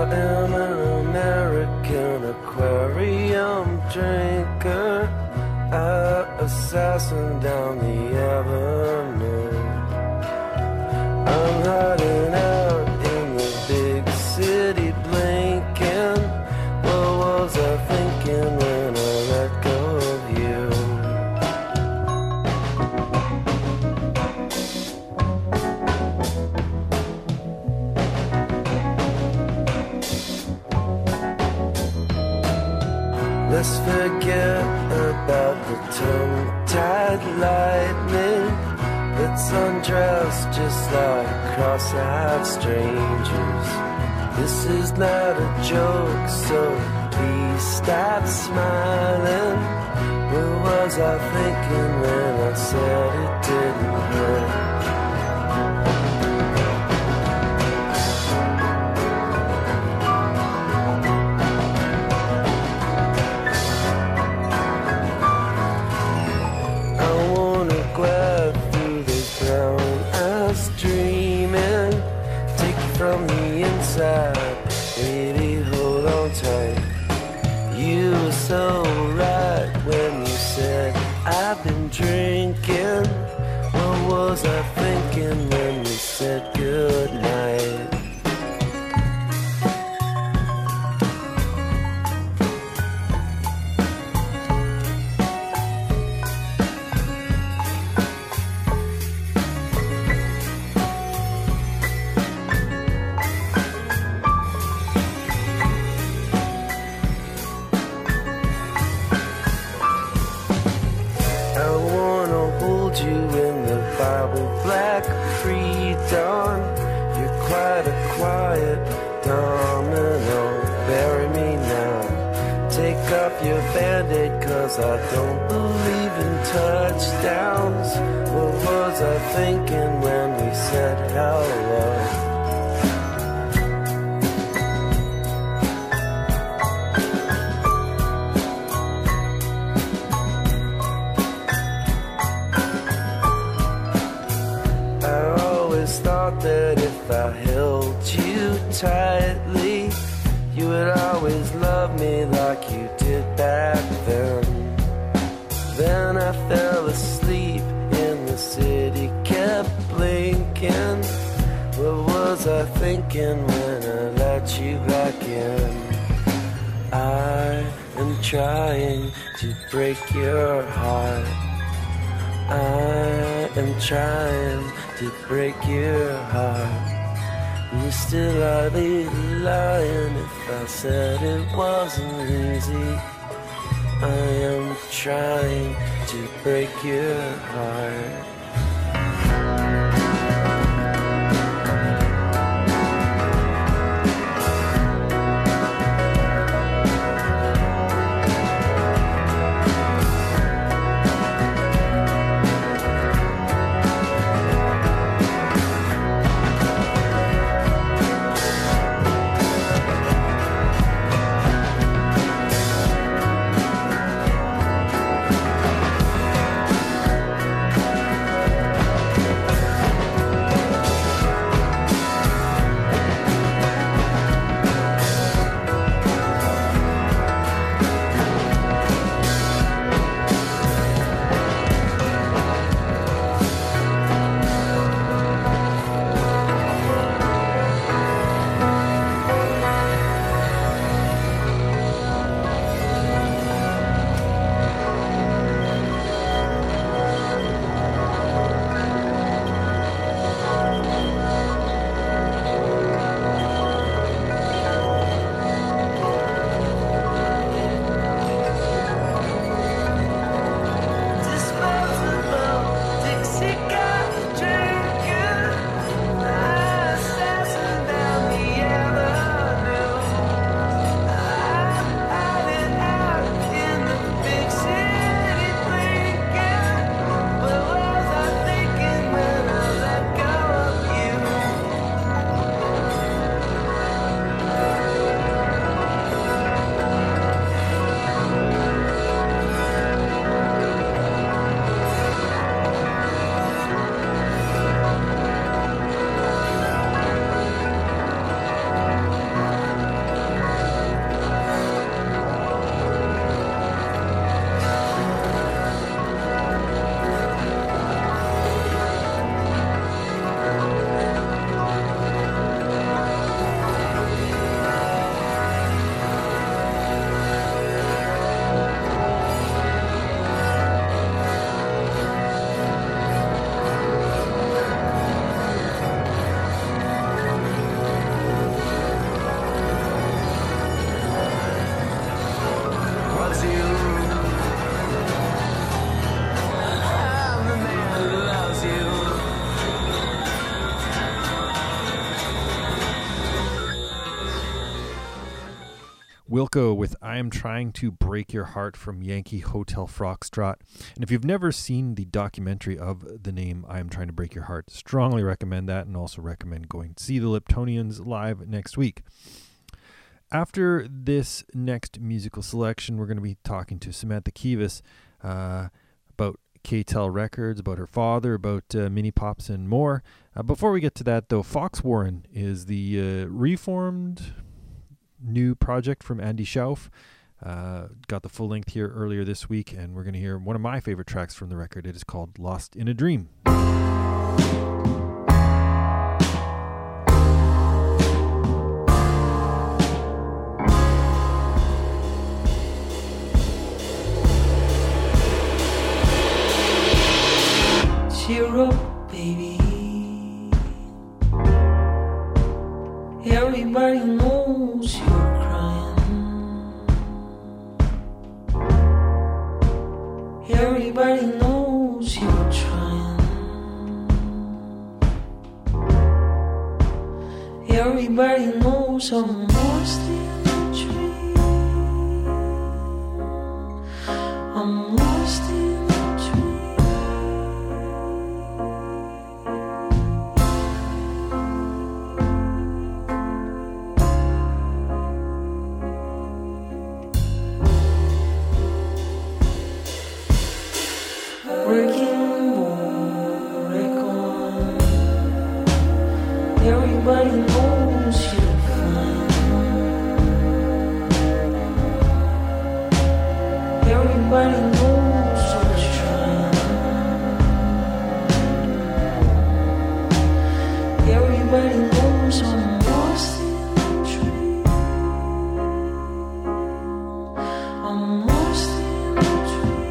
am an American aquarium drinker, a assassin down the avenue. I'm hiding out in the big city blinking. What was I thinking when I let go of you? Let's forget about the tongue-tied lightning. Let's undress just like cross-eyed strangers. This is not a joke, so please stop smiling. What was I thinking when I said it didn't hurt? From the inside, baby, hold on tight. You were so right when you said I've been drinking. What was I thinking when we said goodnight? I don't believe in touchdowns. What was I thinking when we said hello? I always thought that if I held you tightly, you would always love me like you did back then. Then I fell asleep in the city, kept blinking. What was I thinking when I let you back in? I am trying to break your heart. I am trying to break your heart. You still I'd be lying if I said it wasn't easy. I am trying to break your heart. Wilco with I Am Trying to Break Your Heart from Yankee Hotel Foxtrot. And if you've never seen the documentary of the name I Am Trying to Break Your Heart, strongly recommend that, and also recommend going to see the Liptonians live next week. After this next musical selection, we're going to be talking to Samantha Kiedis uh, about K-Tel Records, about her father, about uh, Mini Pops, and more. Uh, before we get to that, though, Fox Warren is the uh, reformed new project from Andy Schauf. Uh, got the full length here earlier this week, and we're going to hear one of my favorite tracks from the record. It is called Lost in a Dream. Cheer up, baby. Everybody knows you're crying. Everybody knows you're trying. Everybody knows I'm lost in a dream. I'm lost in a dream. Everybody knows you're fine. Everybody knows what's trying. Everybody knows I'm lost in a dream. I'm lost in a dream.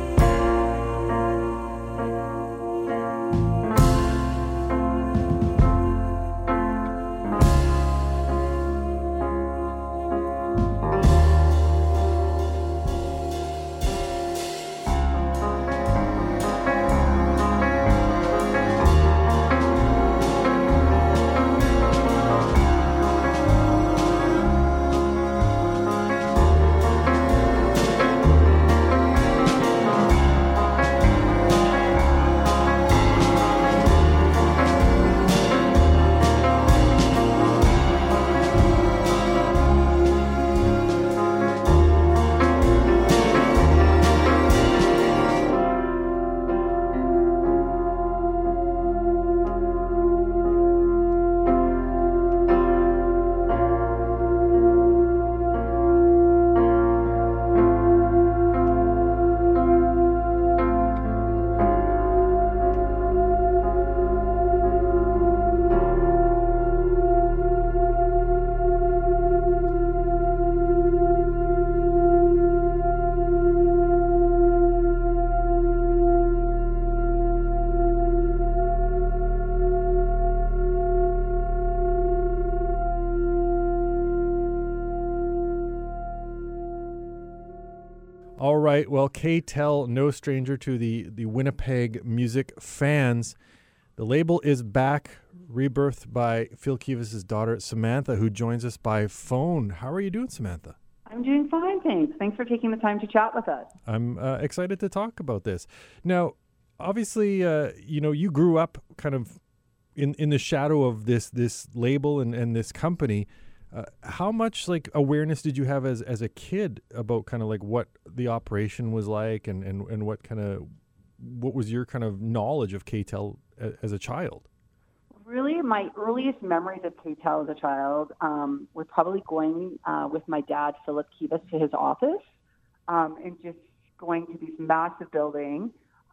All right, well, K-Tel, no stranger to the, the Winnipeg music fans. The label is back, rebirthed by Phil Kiedis' daughter, Samantha, who joins us by phone. How are you doing, Samantha? I'm doing fine, thanks. Thanks for taking the time to chat with us. I'm uh, excited to talk about this. Now, obviously, uh, you know, you grew up kind of in, in the shadow of this this label and, and this company. Uh, how much like awareness did you have as, as a kid about kind of like what the operation was like and, and, and what kind of what was your kind of knowledge of K-Tel a, as a child? Really, my earliest memories of K-Tel as a child um, were probably going uh, with my dad, Philip Kiedis, to his office um, and just going to this massive building.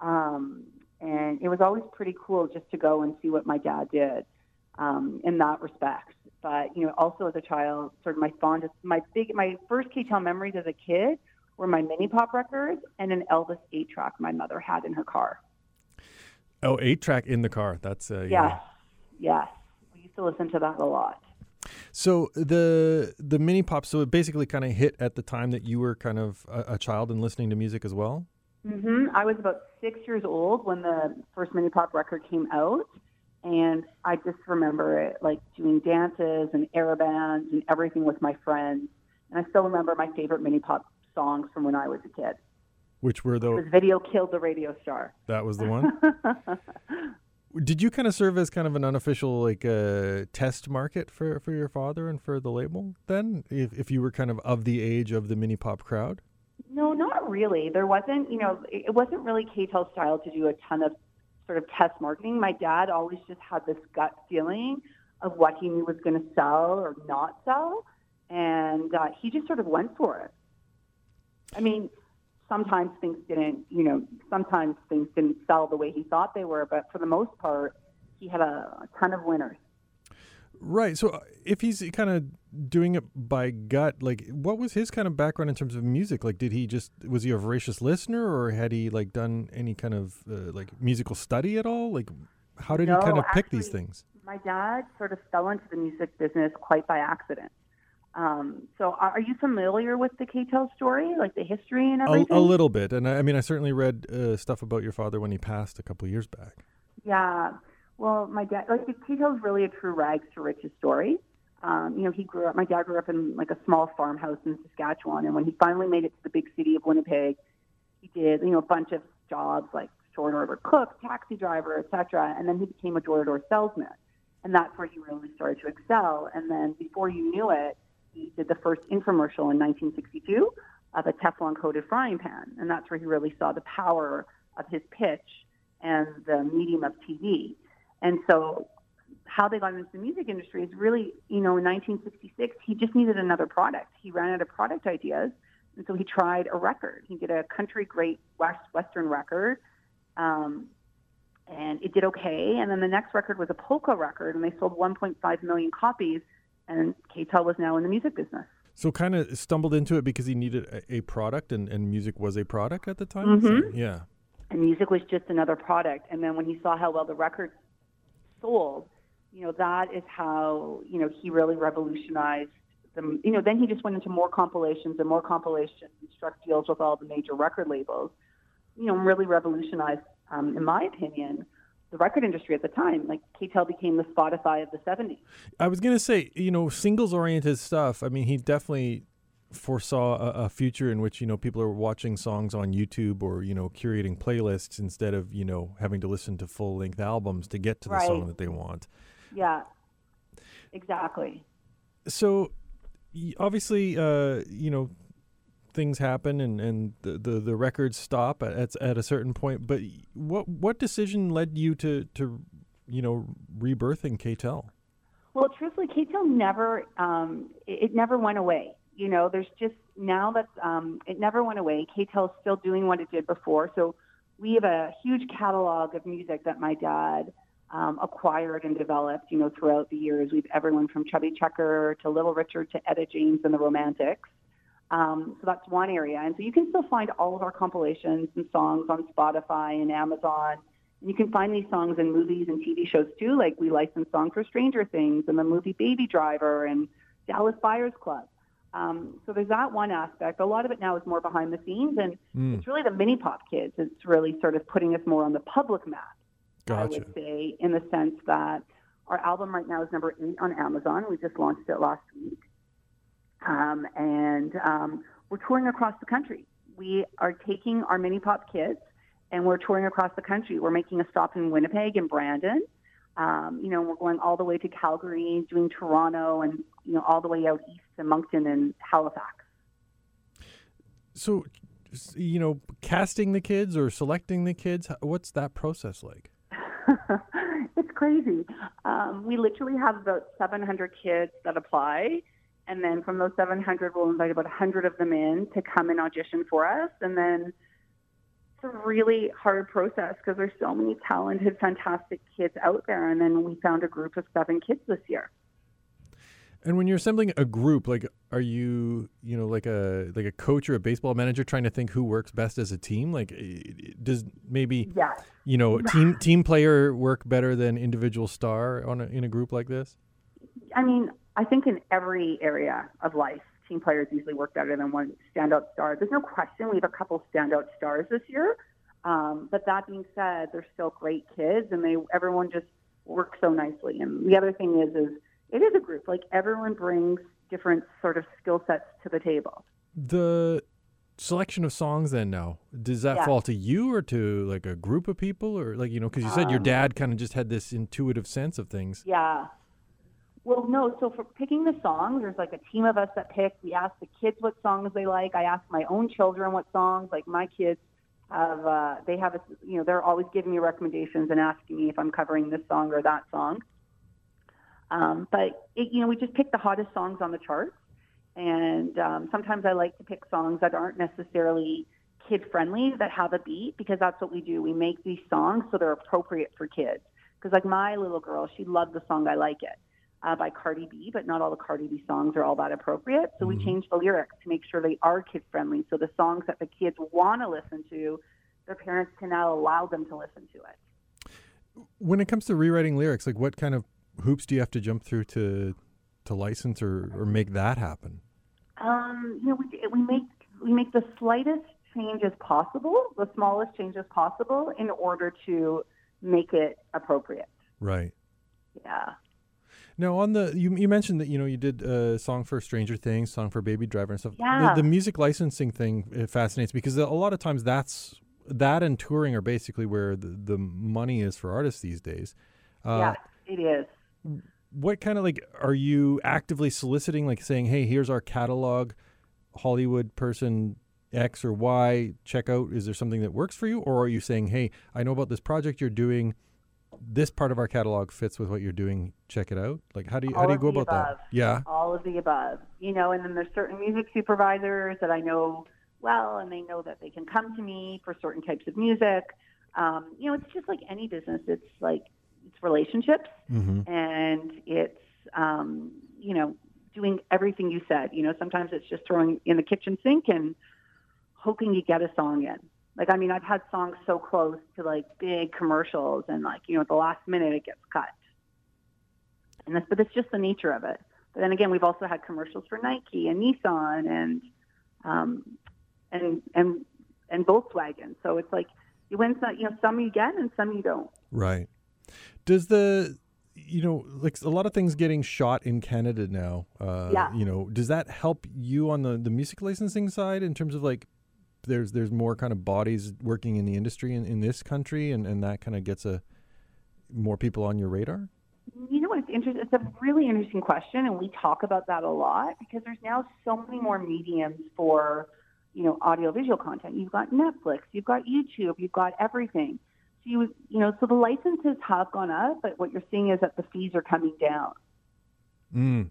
Um, and it was always pretty cool just to go and see what my dad did um, in that respect. But, you know, also as a child, sort of my fondest, my big, my first K-Tel memories as a kid were my Mini Pop records and an Elvis eight track my mother had in her car. Oh, eight track in the car. That's, uh, yes, yeah. yes. We used to listen to that a lot. So the the Mini Pop, so it basically kind of hit at the time that you were kind of a, a child and listening to music as well? Mm-hmm. I was about six years old when the first Mini Pop record came out. And I just remember it, like doing dances and air bands and everything with my friends, And I still remember my favorite Mini Pop songs from when I was a kid. Which were It the was Video Killed the Radio Star. that was the one. Did you kind of serve as kind of an unofficial like uh, test market for, for your father and for the label then, if if you were kind of of the age of the Mini Pop crowd? No, not really. There wasn't, you know, it it wasn't really K T E L style to do a ton of sort of test marketing. My dad always just had this gut feeling of what he knew was going to sell or not sell, and uh, he just sort of went for it. I mean, sometimes things didn't, you know, sometimes things didn't sell the way he thought they were, but for the most part, he had a, a ton of winners. Right. So uh, if he's kind of doing it by gut, like what was his kind of background in terms of music? Like, did he just, was he a voracious listener, or had he like done any kind of uh, like musical study at all? Like, how did No, he kind of pick actually, these things? My dad sort of fell into the music business quite by accident. Um, so are, are you familiar with the K T E L story, like the history and A, everything? a little bit. And I, I mean, I certainly read uh, stuff about your father when he passed a couple of years back. Yeah. Well, my dad, like the K T E L is really a true rags to riches story. Um, you know, he grew up, my dad grew up in like a small farmhouse in Saskatchewan. And when he finally made it to the big city of Winnipeg, he did, you know, a bunch of jobs like short order cook, taxi driver, et cetera. And then he became a door-to-door salesman. And that's where he really started to excel. And then before you knew it, he did the first infomercial in nineteen sixty-two of a Teflon-coated frying pan. And that's where he really saw the power of his pitch and the medium of T V. And so how they got into the music industry is really, you know, in nineteen sixty-six, he just needed another product. He ran out of product ideas. And so he tried a record. He did a country great West, Western record. Um, and it did okay. And then the next record was a polka record, and they sold one point five million copies. And K T E L was now in the music business. So kind of stumbled into it because he needed a, a product, and, and music was a product at the time? Mm-hmm. So, yeah. And music was just another product. And then when he saw how well the records sold, you know, that is how, you know, he really revolutionized them. You know, then he just went into more compilations and more compilations and struck deals with all the major record labels, you know, really revolutionized, um, in my opinion, the record industry at the time. Like K T E L became the Spotify of the seventies. I was going to say, you know, singles-oriented stuff. I mean, he definitely foresaw a, a future in which, you know, people are watching songs on YouTube or, you know, curating playlists instead of, you know, having to listen to full-length albums to get to the Right. song that they want. Yeah, exactly. So, y- obviously, uh, you know, things happen and, and the, the, the records stop at, at at a certain point. But what what decision led you to, to you know, rebirthing K T E L? Well, truthfully, K T E L never, um, it, it never went away. You know, there's just, now that um, it never went away, K T E L is still doing what it did before. So we have a huge catalog of music that my dad um, acquired and developed, you know, throughout the years. We've everyone from Chubby Checker to Little Richard to Etta James and the Romantics. Um, so that's one area. And so you can still find all of our compilations and songs on Spotify and Amazon. And you can find these songs in movies and T V shows too, like we licensed songs for Stranger Things and the movie Baby Driver and Dallas Buyers Club. Um, so there's that one aspect. A lot of it now is more behind the scenes, and Mm. it's really the Mini Pop kids. It's really sort of putting us more on the public map, I Gotcha. would say, in the sense that our album right now is number eight on Amazon. We just launched it last week. Um, and um, we're touring across the country. We are taking our Mini Pop kids, and we're touring across the country. We're making a stop in Winnipeg and Brandon. Um, you know, we're going all the way to Calgary, doing Toronto, and, you know, all the way out east to Moncton and Halifax. So, s- you know, casting the kids or selecting the kids, h- what's that process like? It's crazy. Um, we literally have about seven hundred kids that apply. And then from those seven hundred, we'll invite about one hundred of them in to come and audition for us. And then it's a really hard process because there's so many talented, fantastic kids out there. And then we found a group of seven kids this year. And when you're assembling a group, like, are you, you know, like a like a coach or a baseball manager trying to think who works best as a team? Like, eh, does maybe, Yeah. you know, team team player work better than individual star on a, in a group like this? I mean, I think in every area of life, team players usually work better than one standout star. There's no question we have a couple standout stars this year. Um, but that being said, they're still great kids, and they everyone just works so nicely. And the other thing is, is it is a group. Like, everyone brings different sort of skill sets to the table. The selection of songs then now, does that Yeah. fall to you or to like a group of people, or like, you know, because you said your Um, dad kind of just had this intuitive sense of things. Yeah. Well, no, so for picking the songs, there's like a team of us that pick. We ask the kids what songs they like. I ask my own children what songs. Like my kids have, uh, they have, a, you know, they're always giving me recommendations and asking me if I'm covering this song or that song. Um, but, it, you know, we just pick the hottest songs on the charts. And um, sometimes I like to pick songs that aren't necessarily kid-friendly, that have a beat, because that's what we do. We make these songs so they're appropriate for kids. Because like my little girl, she loved the song I Like It uh, by Cardi B, but not all the Cardi B songs are all that appropriate. So Mhm. we changed the lyrics to make sure they are kid-friendly. So the songs that the kids want to listen to, their parents can now allow them to listen to it. When it comes to rewriting lyrics, like what kind of hoops do you have to jump through to to license or, or make that happen? Um, you know, we, we make we make the slightest changes possible, the smallest changes possible, in order to make it appropriate. Right. Yeah. Now, on the you you mentioned that, you know, you did a song for Stranger Things, song for Baby Driver and stuff. Yeah. The, the music licensing thing, it fascinates me because a lot of times that's that and touring are basically where the, the money is for artists these days. Uh, yeah, it is. What kind of like are you actively soliciting, like saying, hey, here's our catalog, Hollywood person X or Y, check out, is there something that works for you? Or are you saying, hey, I know about this project you're doing, this part of our catalog fits with what you're doing, check it out? Like how do you All how do you of go the about above. that? Yeah. All of the above. You know, and then there's certain music supervisors that I know well, and they know that they can come to me for certain types of music. Um, you know, it's just like any business. It's like, it's relationships, Mm-hmm. and it's, um, you know, doing everything you said. You know, sometimes it's just throwing in the kitchen sink and hoping you get a song in. Like, I mean, I've had songs so close to like big commercials, and like, you know, at the last minute it gets cut. And that's, but it's just the nature of it. But then again, we've also had commercials for Nike and Nissan and, um, and, and, and Volkswagen. So it's like, you win some, you know, some you get and some you don't. Right. Does the, you know, like a lot of things getting shot in Canada now, uh, Yeah. you know, does that help you on the, the music licensing side in terms of like, there's there's more kind of bodies working in the industry in, in this country, and, and that kind of gets a more people on your radar? You know, it's interesting. It's a really interesting question, and we talk about that a lot because there's now so many more mediums for, you know, audiovisual content. You've got Netflix, you've got YouTube, you've got everything. So you, you know, so the licenses have gone up, but what you're seeing is that the fees are coming down. Mm.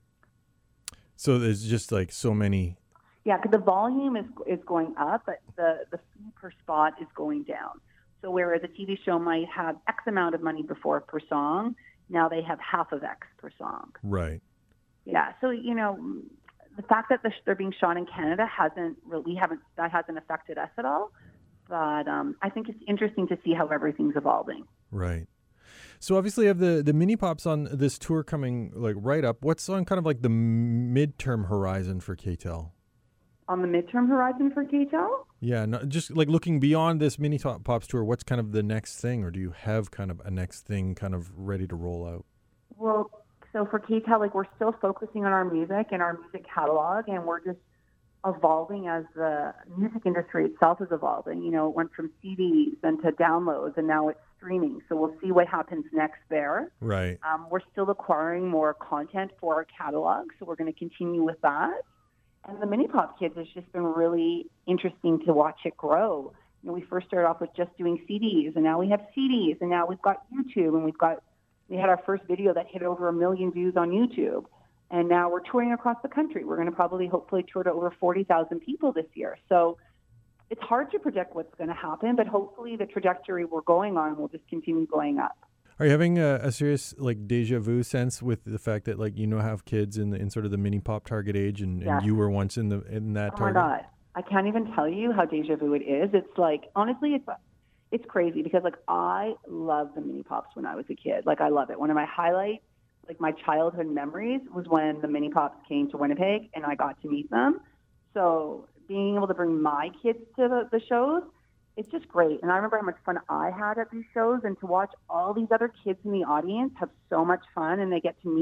So there's just like so many. Yeah, because the volume is is going up, but the the fee per spot is going down. So whereas a T V show might have X amount of money before per song, now they have half of X per song. Right. Yeah, so you know, the fact that they're being shot in Canada hasn't really, we haven't, that hasn't affected us at all. But um, I think it's interesting to see how everything's evolving. Right. So obviously you have the, the mini pops on this tour coming like right up. What's on kind of like the midterm horizon for K T E L? On the midterm horizon for K T E L? Yeah, no, just like looking beyond this mini top pops tour, what's kind of the next thing, or do you have kind of a next thing kind of ready to roll out? Well, so for K T E L, like we're still focusing on our music and our music catalog, and we're just evolving as the music industry itself is evolving. You know, it went from C Ds and to downloads, and now it's streaming. So we'll see what happens next there. Right. Um, we're still acquiring more content for our catalog, so we're going to continue with that. And the Mini Pop Kids has just been really interesting to watch it grow. You know, we first started off with just doing C Ds, and now we have C Ds, and now we've got YouTube, and we've got, we had our first video that hit over a million views on YouTube. And now we're touring across the country. We're going to probably hopefully tour to over forty thousand people this year. So it's hard to predict what's going to happen, but hopefully the trajectory we're going on will just continue going up. Are you having a, a serious like deja vu sense with the fact that like you know have kids in the, in sort of the mini pop target age, and, Yes. and you were once in the in that Oh target? my God. I can't even tell you how deja vu it is. It's like, honestly, it's it's crazy because like I love the mini pops when I was a kid. Like I love it. One of my highlights, like my childhood memories, was when the mini pops came to Winnipeg and I got to meet them. So being able to bring my kids to the, the shows, it's just great. And I remember how much fun I had at these shows, and to watch all these other kids in the audience have so much fun, and they get to meet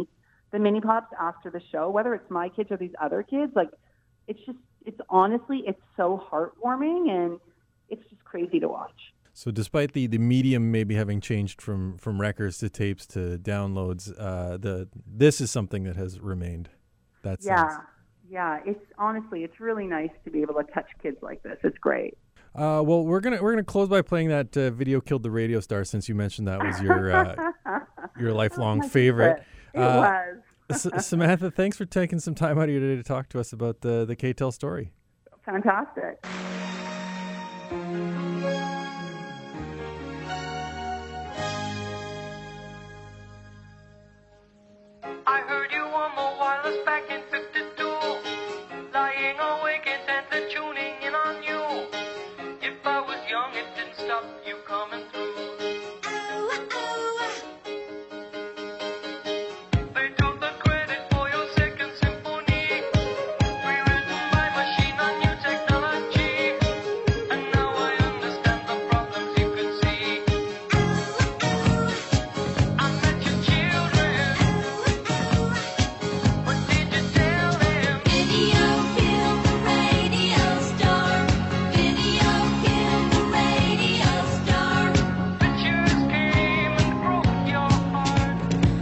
the mini pops after the show, whether it's my kids or these other kids. Like, it's just, it's honestly, it's so heartwarming, and it's just crazy to watch. So despite the, the medium maybe having changed from, from records to tapes to downloads, uh, the this is something that has remained. That Yeah, sense. yeah. It's honestly, it's really nice to be able to touch kids like this. It's great. Uh, well, we're gonna we're gonna close by playing that uh, video "Killed the Radio Star," since you mentioned that was your uh, your lifelong My favorite. It Uh, was. S- Samantha, thanks for taking some time out of your day to talk to us about the the K-Tel story. Fantastic. I heard you on the wireless back in fifty-two, lying awake intently tuning in on you. If I was young, it didn't stop you coming through. They took the credit for your second symphony, rewritten by machine on new technology. And now I understand the problems you could see. I met your children. What did you tell them? Video killed the radio star. Video killed the radio star. Pictures came and broke your heart.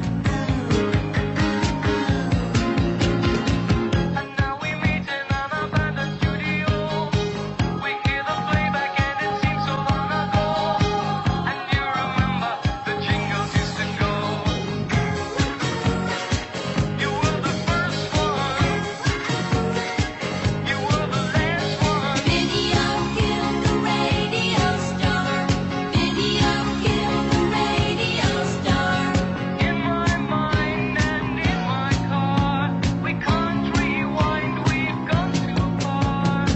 And now we meet in an abandoned studio. We hear the playback and it seems so long ago. And you remember the jingles used to go. You were the first one. You were the last one. Video killed the radio star. Video killed the radio star. In my mind and in my car, we can't rewind. We've gone too far.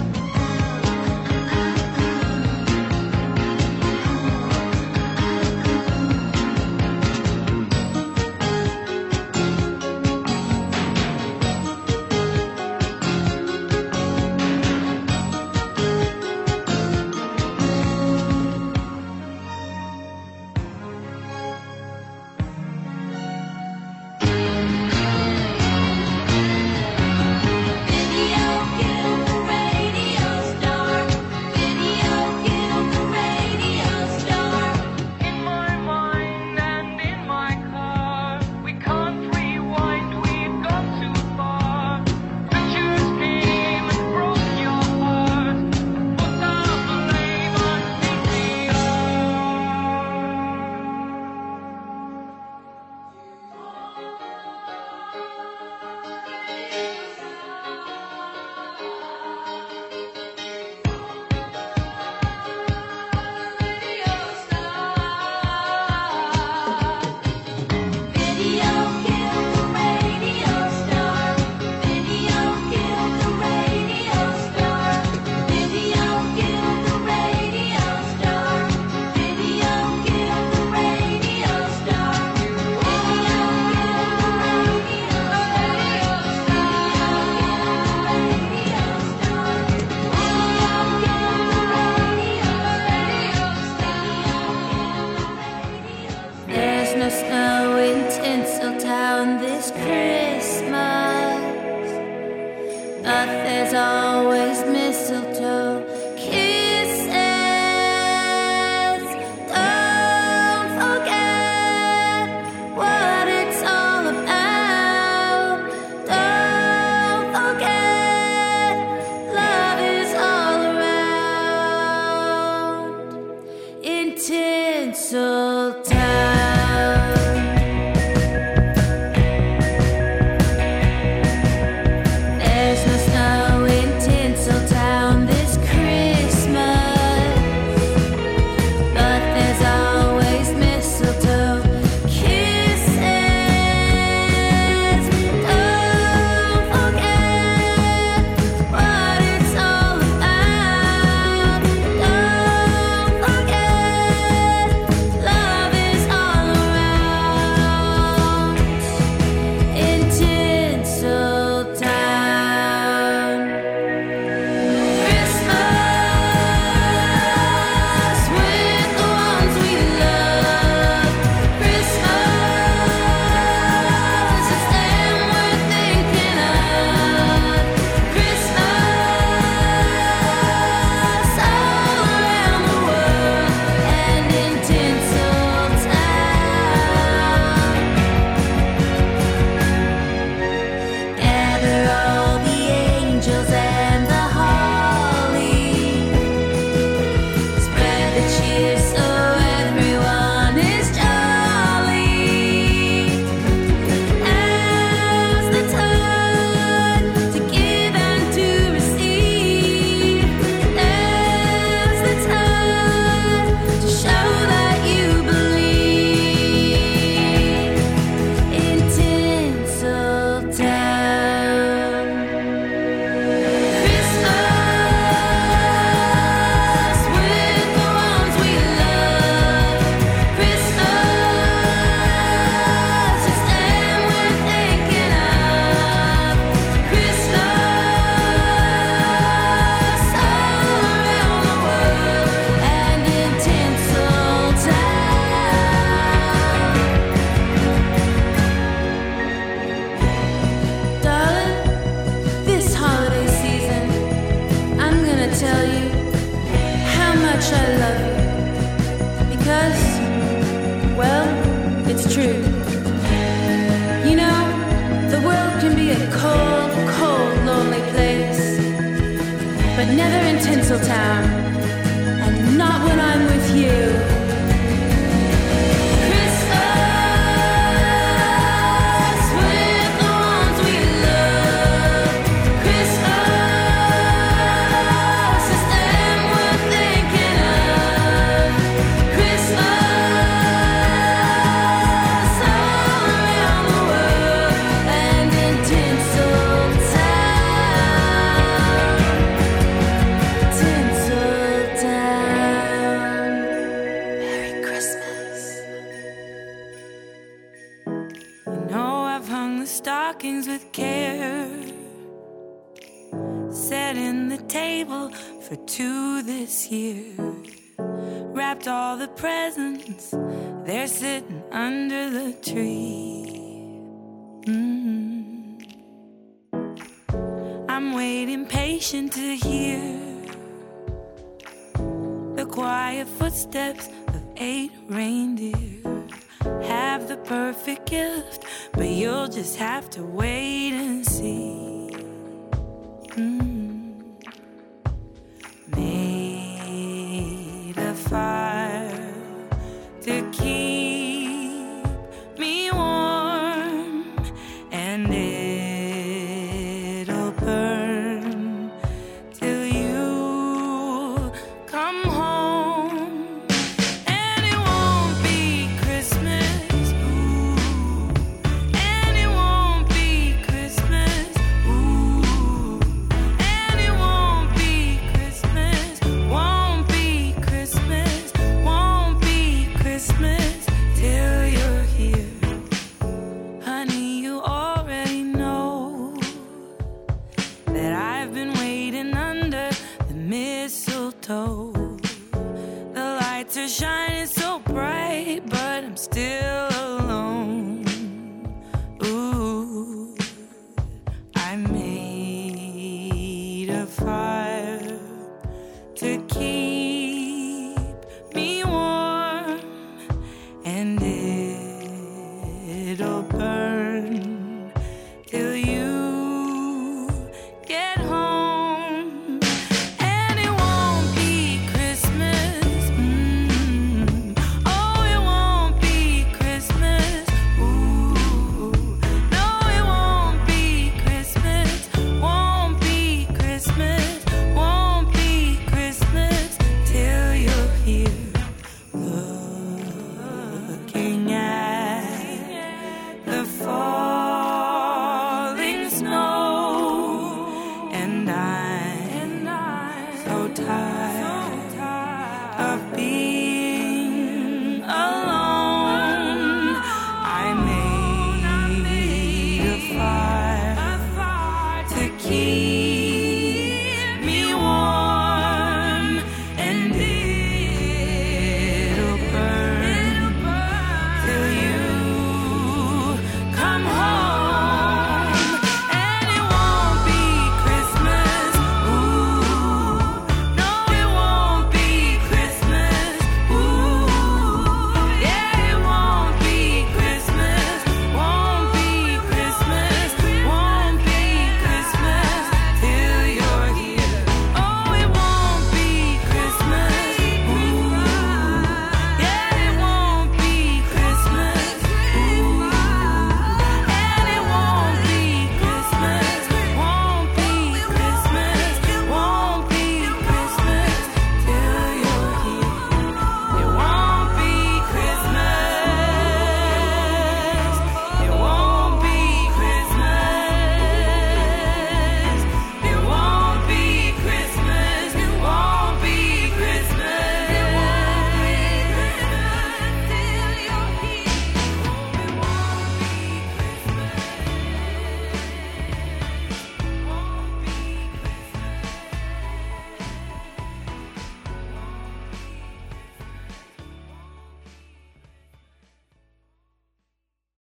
Video killed the radio star. Video killed the radio star. In my mind and in my car, we can't rewind. We've gone too far. Pictures came and broke your heart. Put the blame on V C Video killed the radio star. Video killed the radio star. Video killed the radio star. Video killed the radio star. Video There's no snow in Tinseltown this Christmas, but there's always mistletoe kisses. Don't forget what it's all about. Don't forget love is all around in Tinseltown. There's no snow in Tinseltown. but never in Tinseltown, and not when I'm with you. Christmas with the ones we love. Christmas is them we're thinking of. Christmas all around the world and in Tinseltown. Tinseltown. Merry Christmas. You know I've hung the stockings with care, setting the table for two this year, wrapped all the presents, they're sitting under the tree. Mm. I'm waiting patient to hear the quiet footsteps of eight reindeer. Have the perfect gift, but you'll just have to wait and see. Mm. Made a fire to keep me warm, and it'll burn till you come home. And it won't be Christmas, ooh. And it won't be Christmas, ooh. And it won't be Christmas, won't be Christmas, won't be Christmas till you're here. Honey, you already know that I've been waiting under the mistletoe. The lights are shining so bright, but I'm still alone. Ooh, I made a fire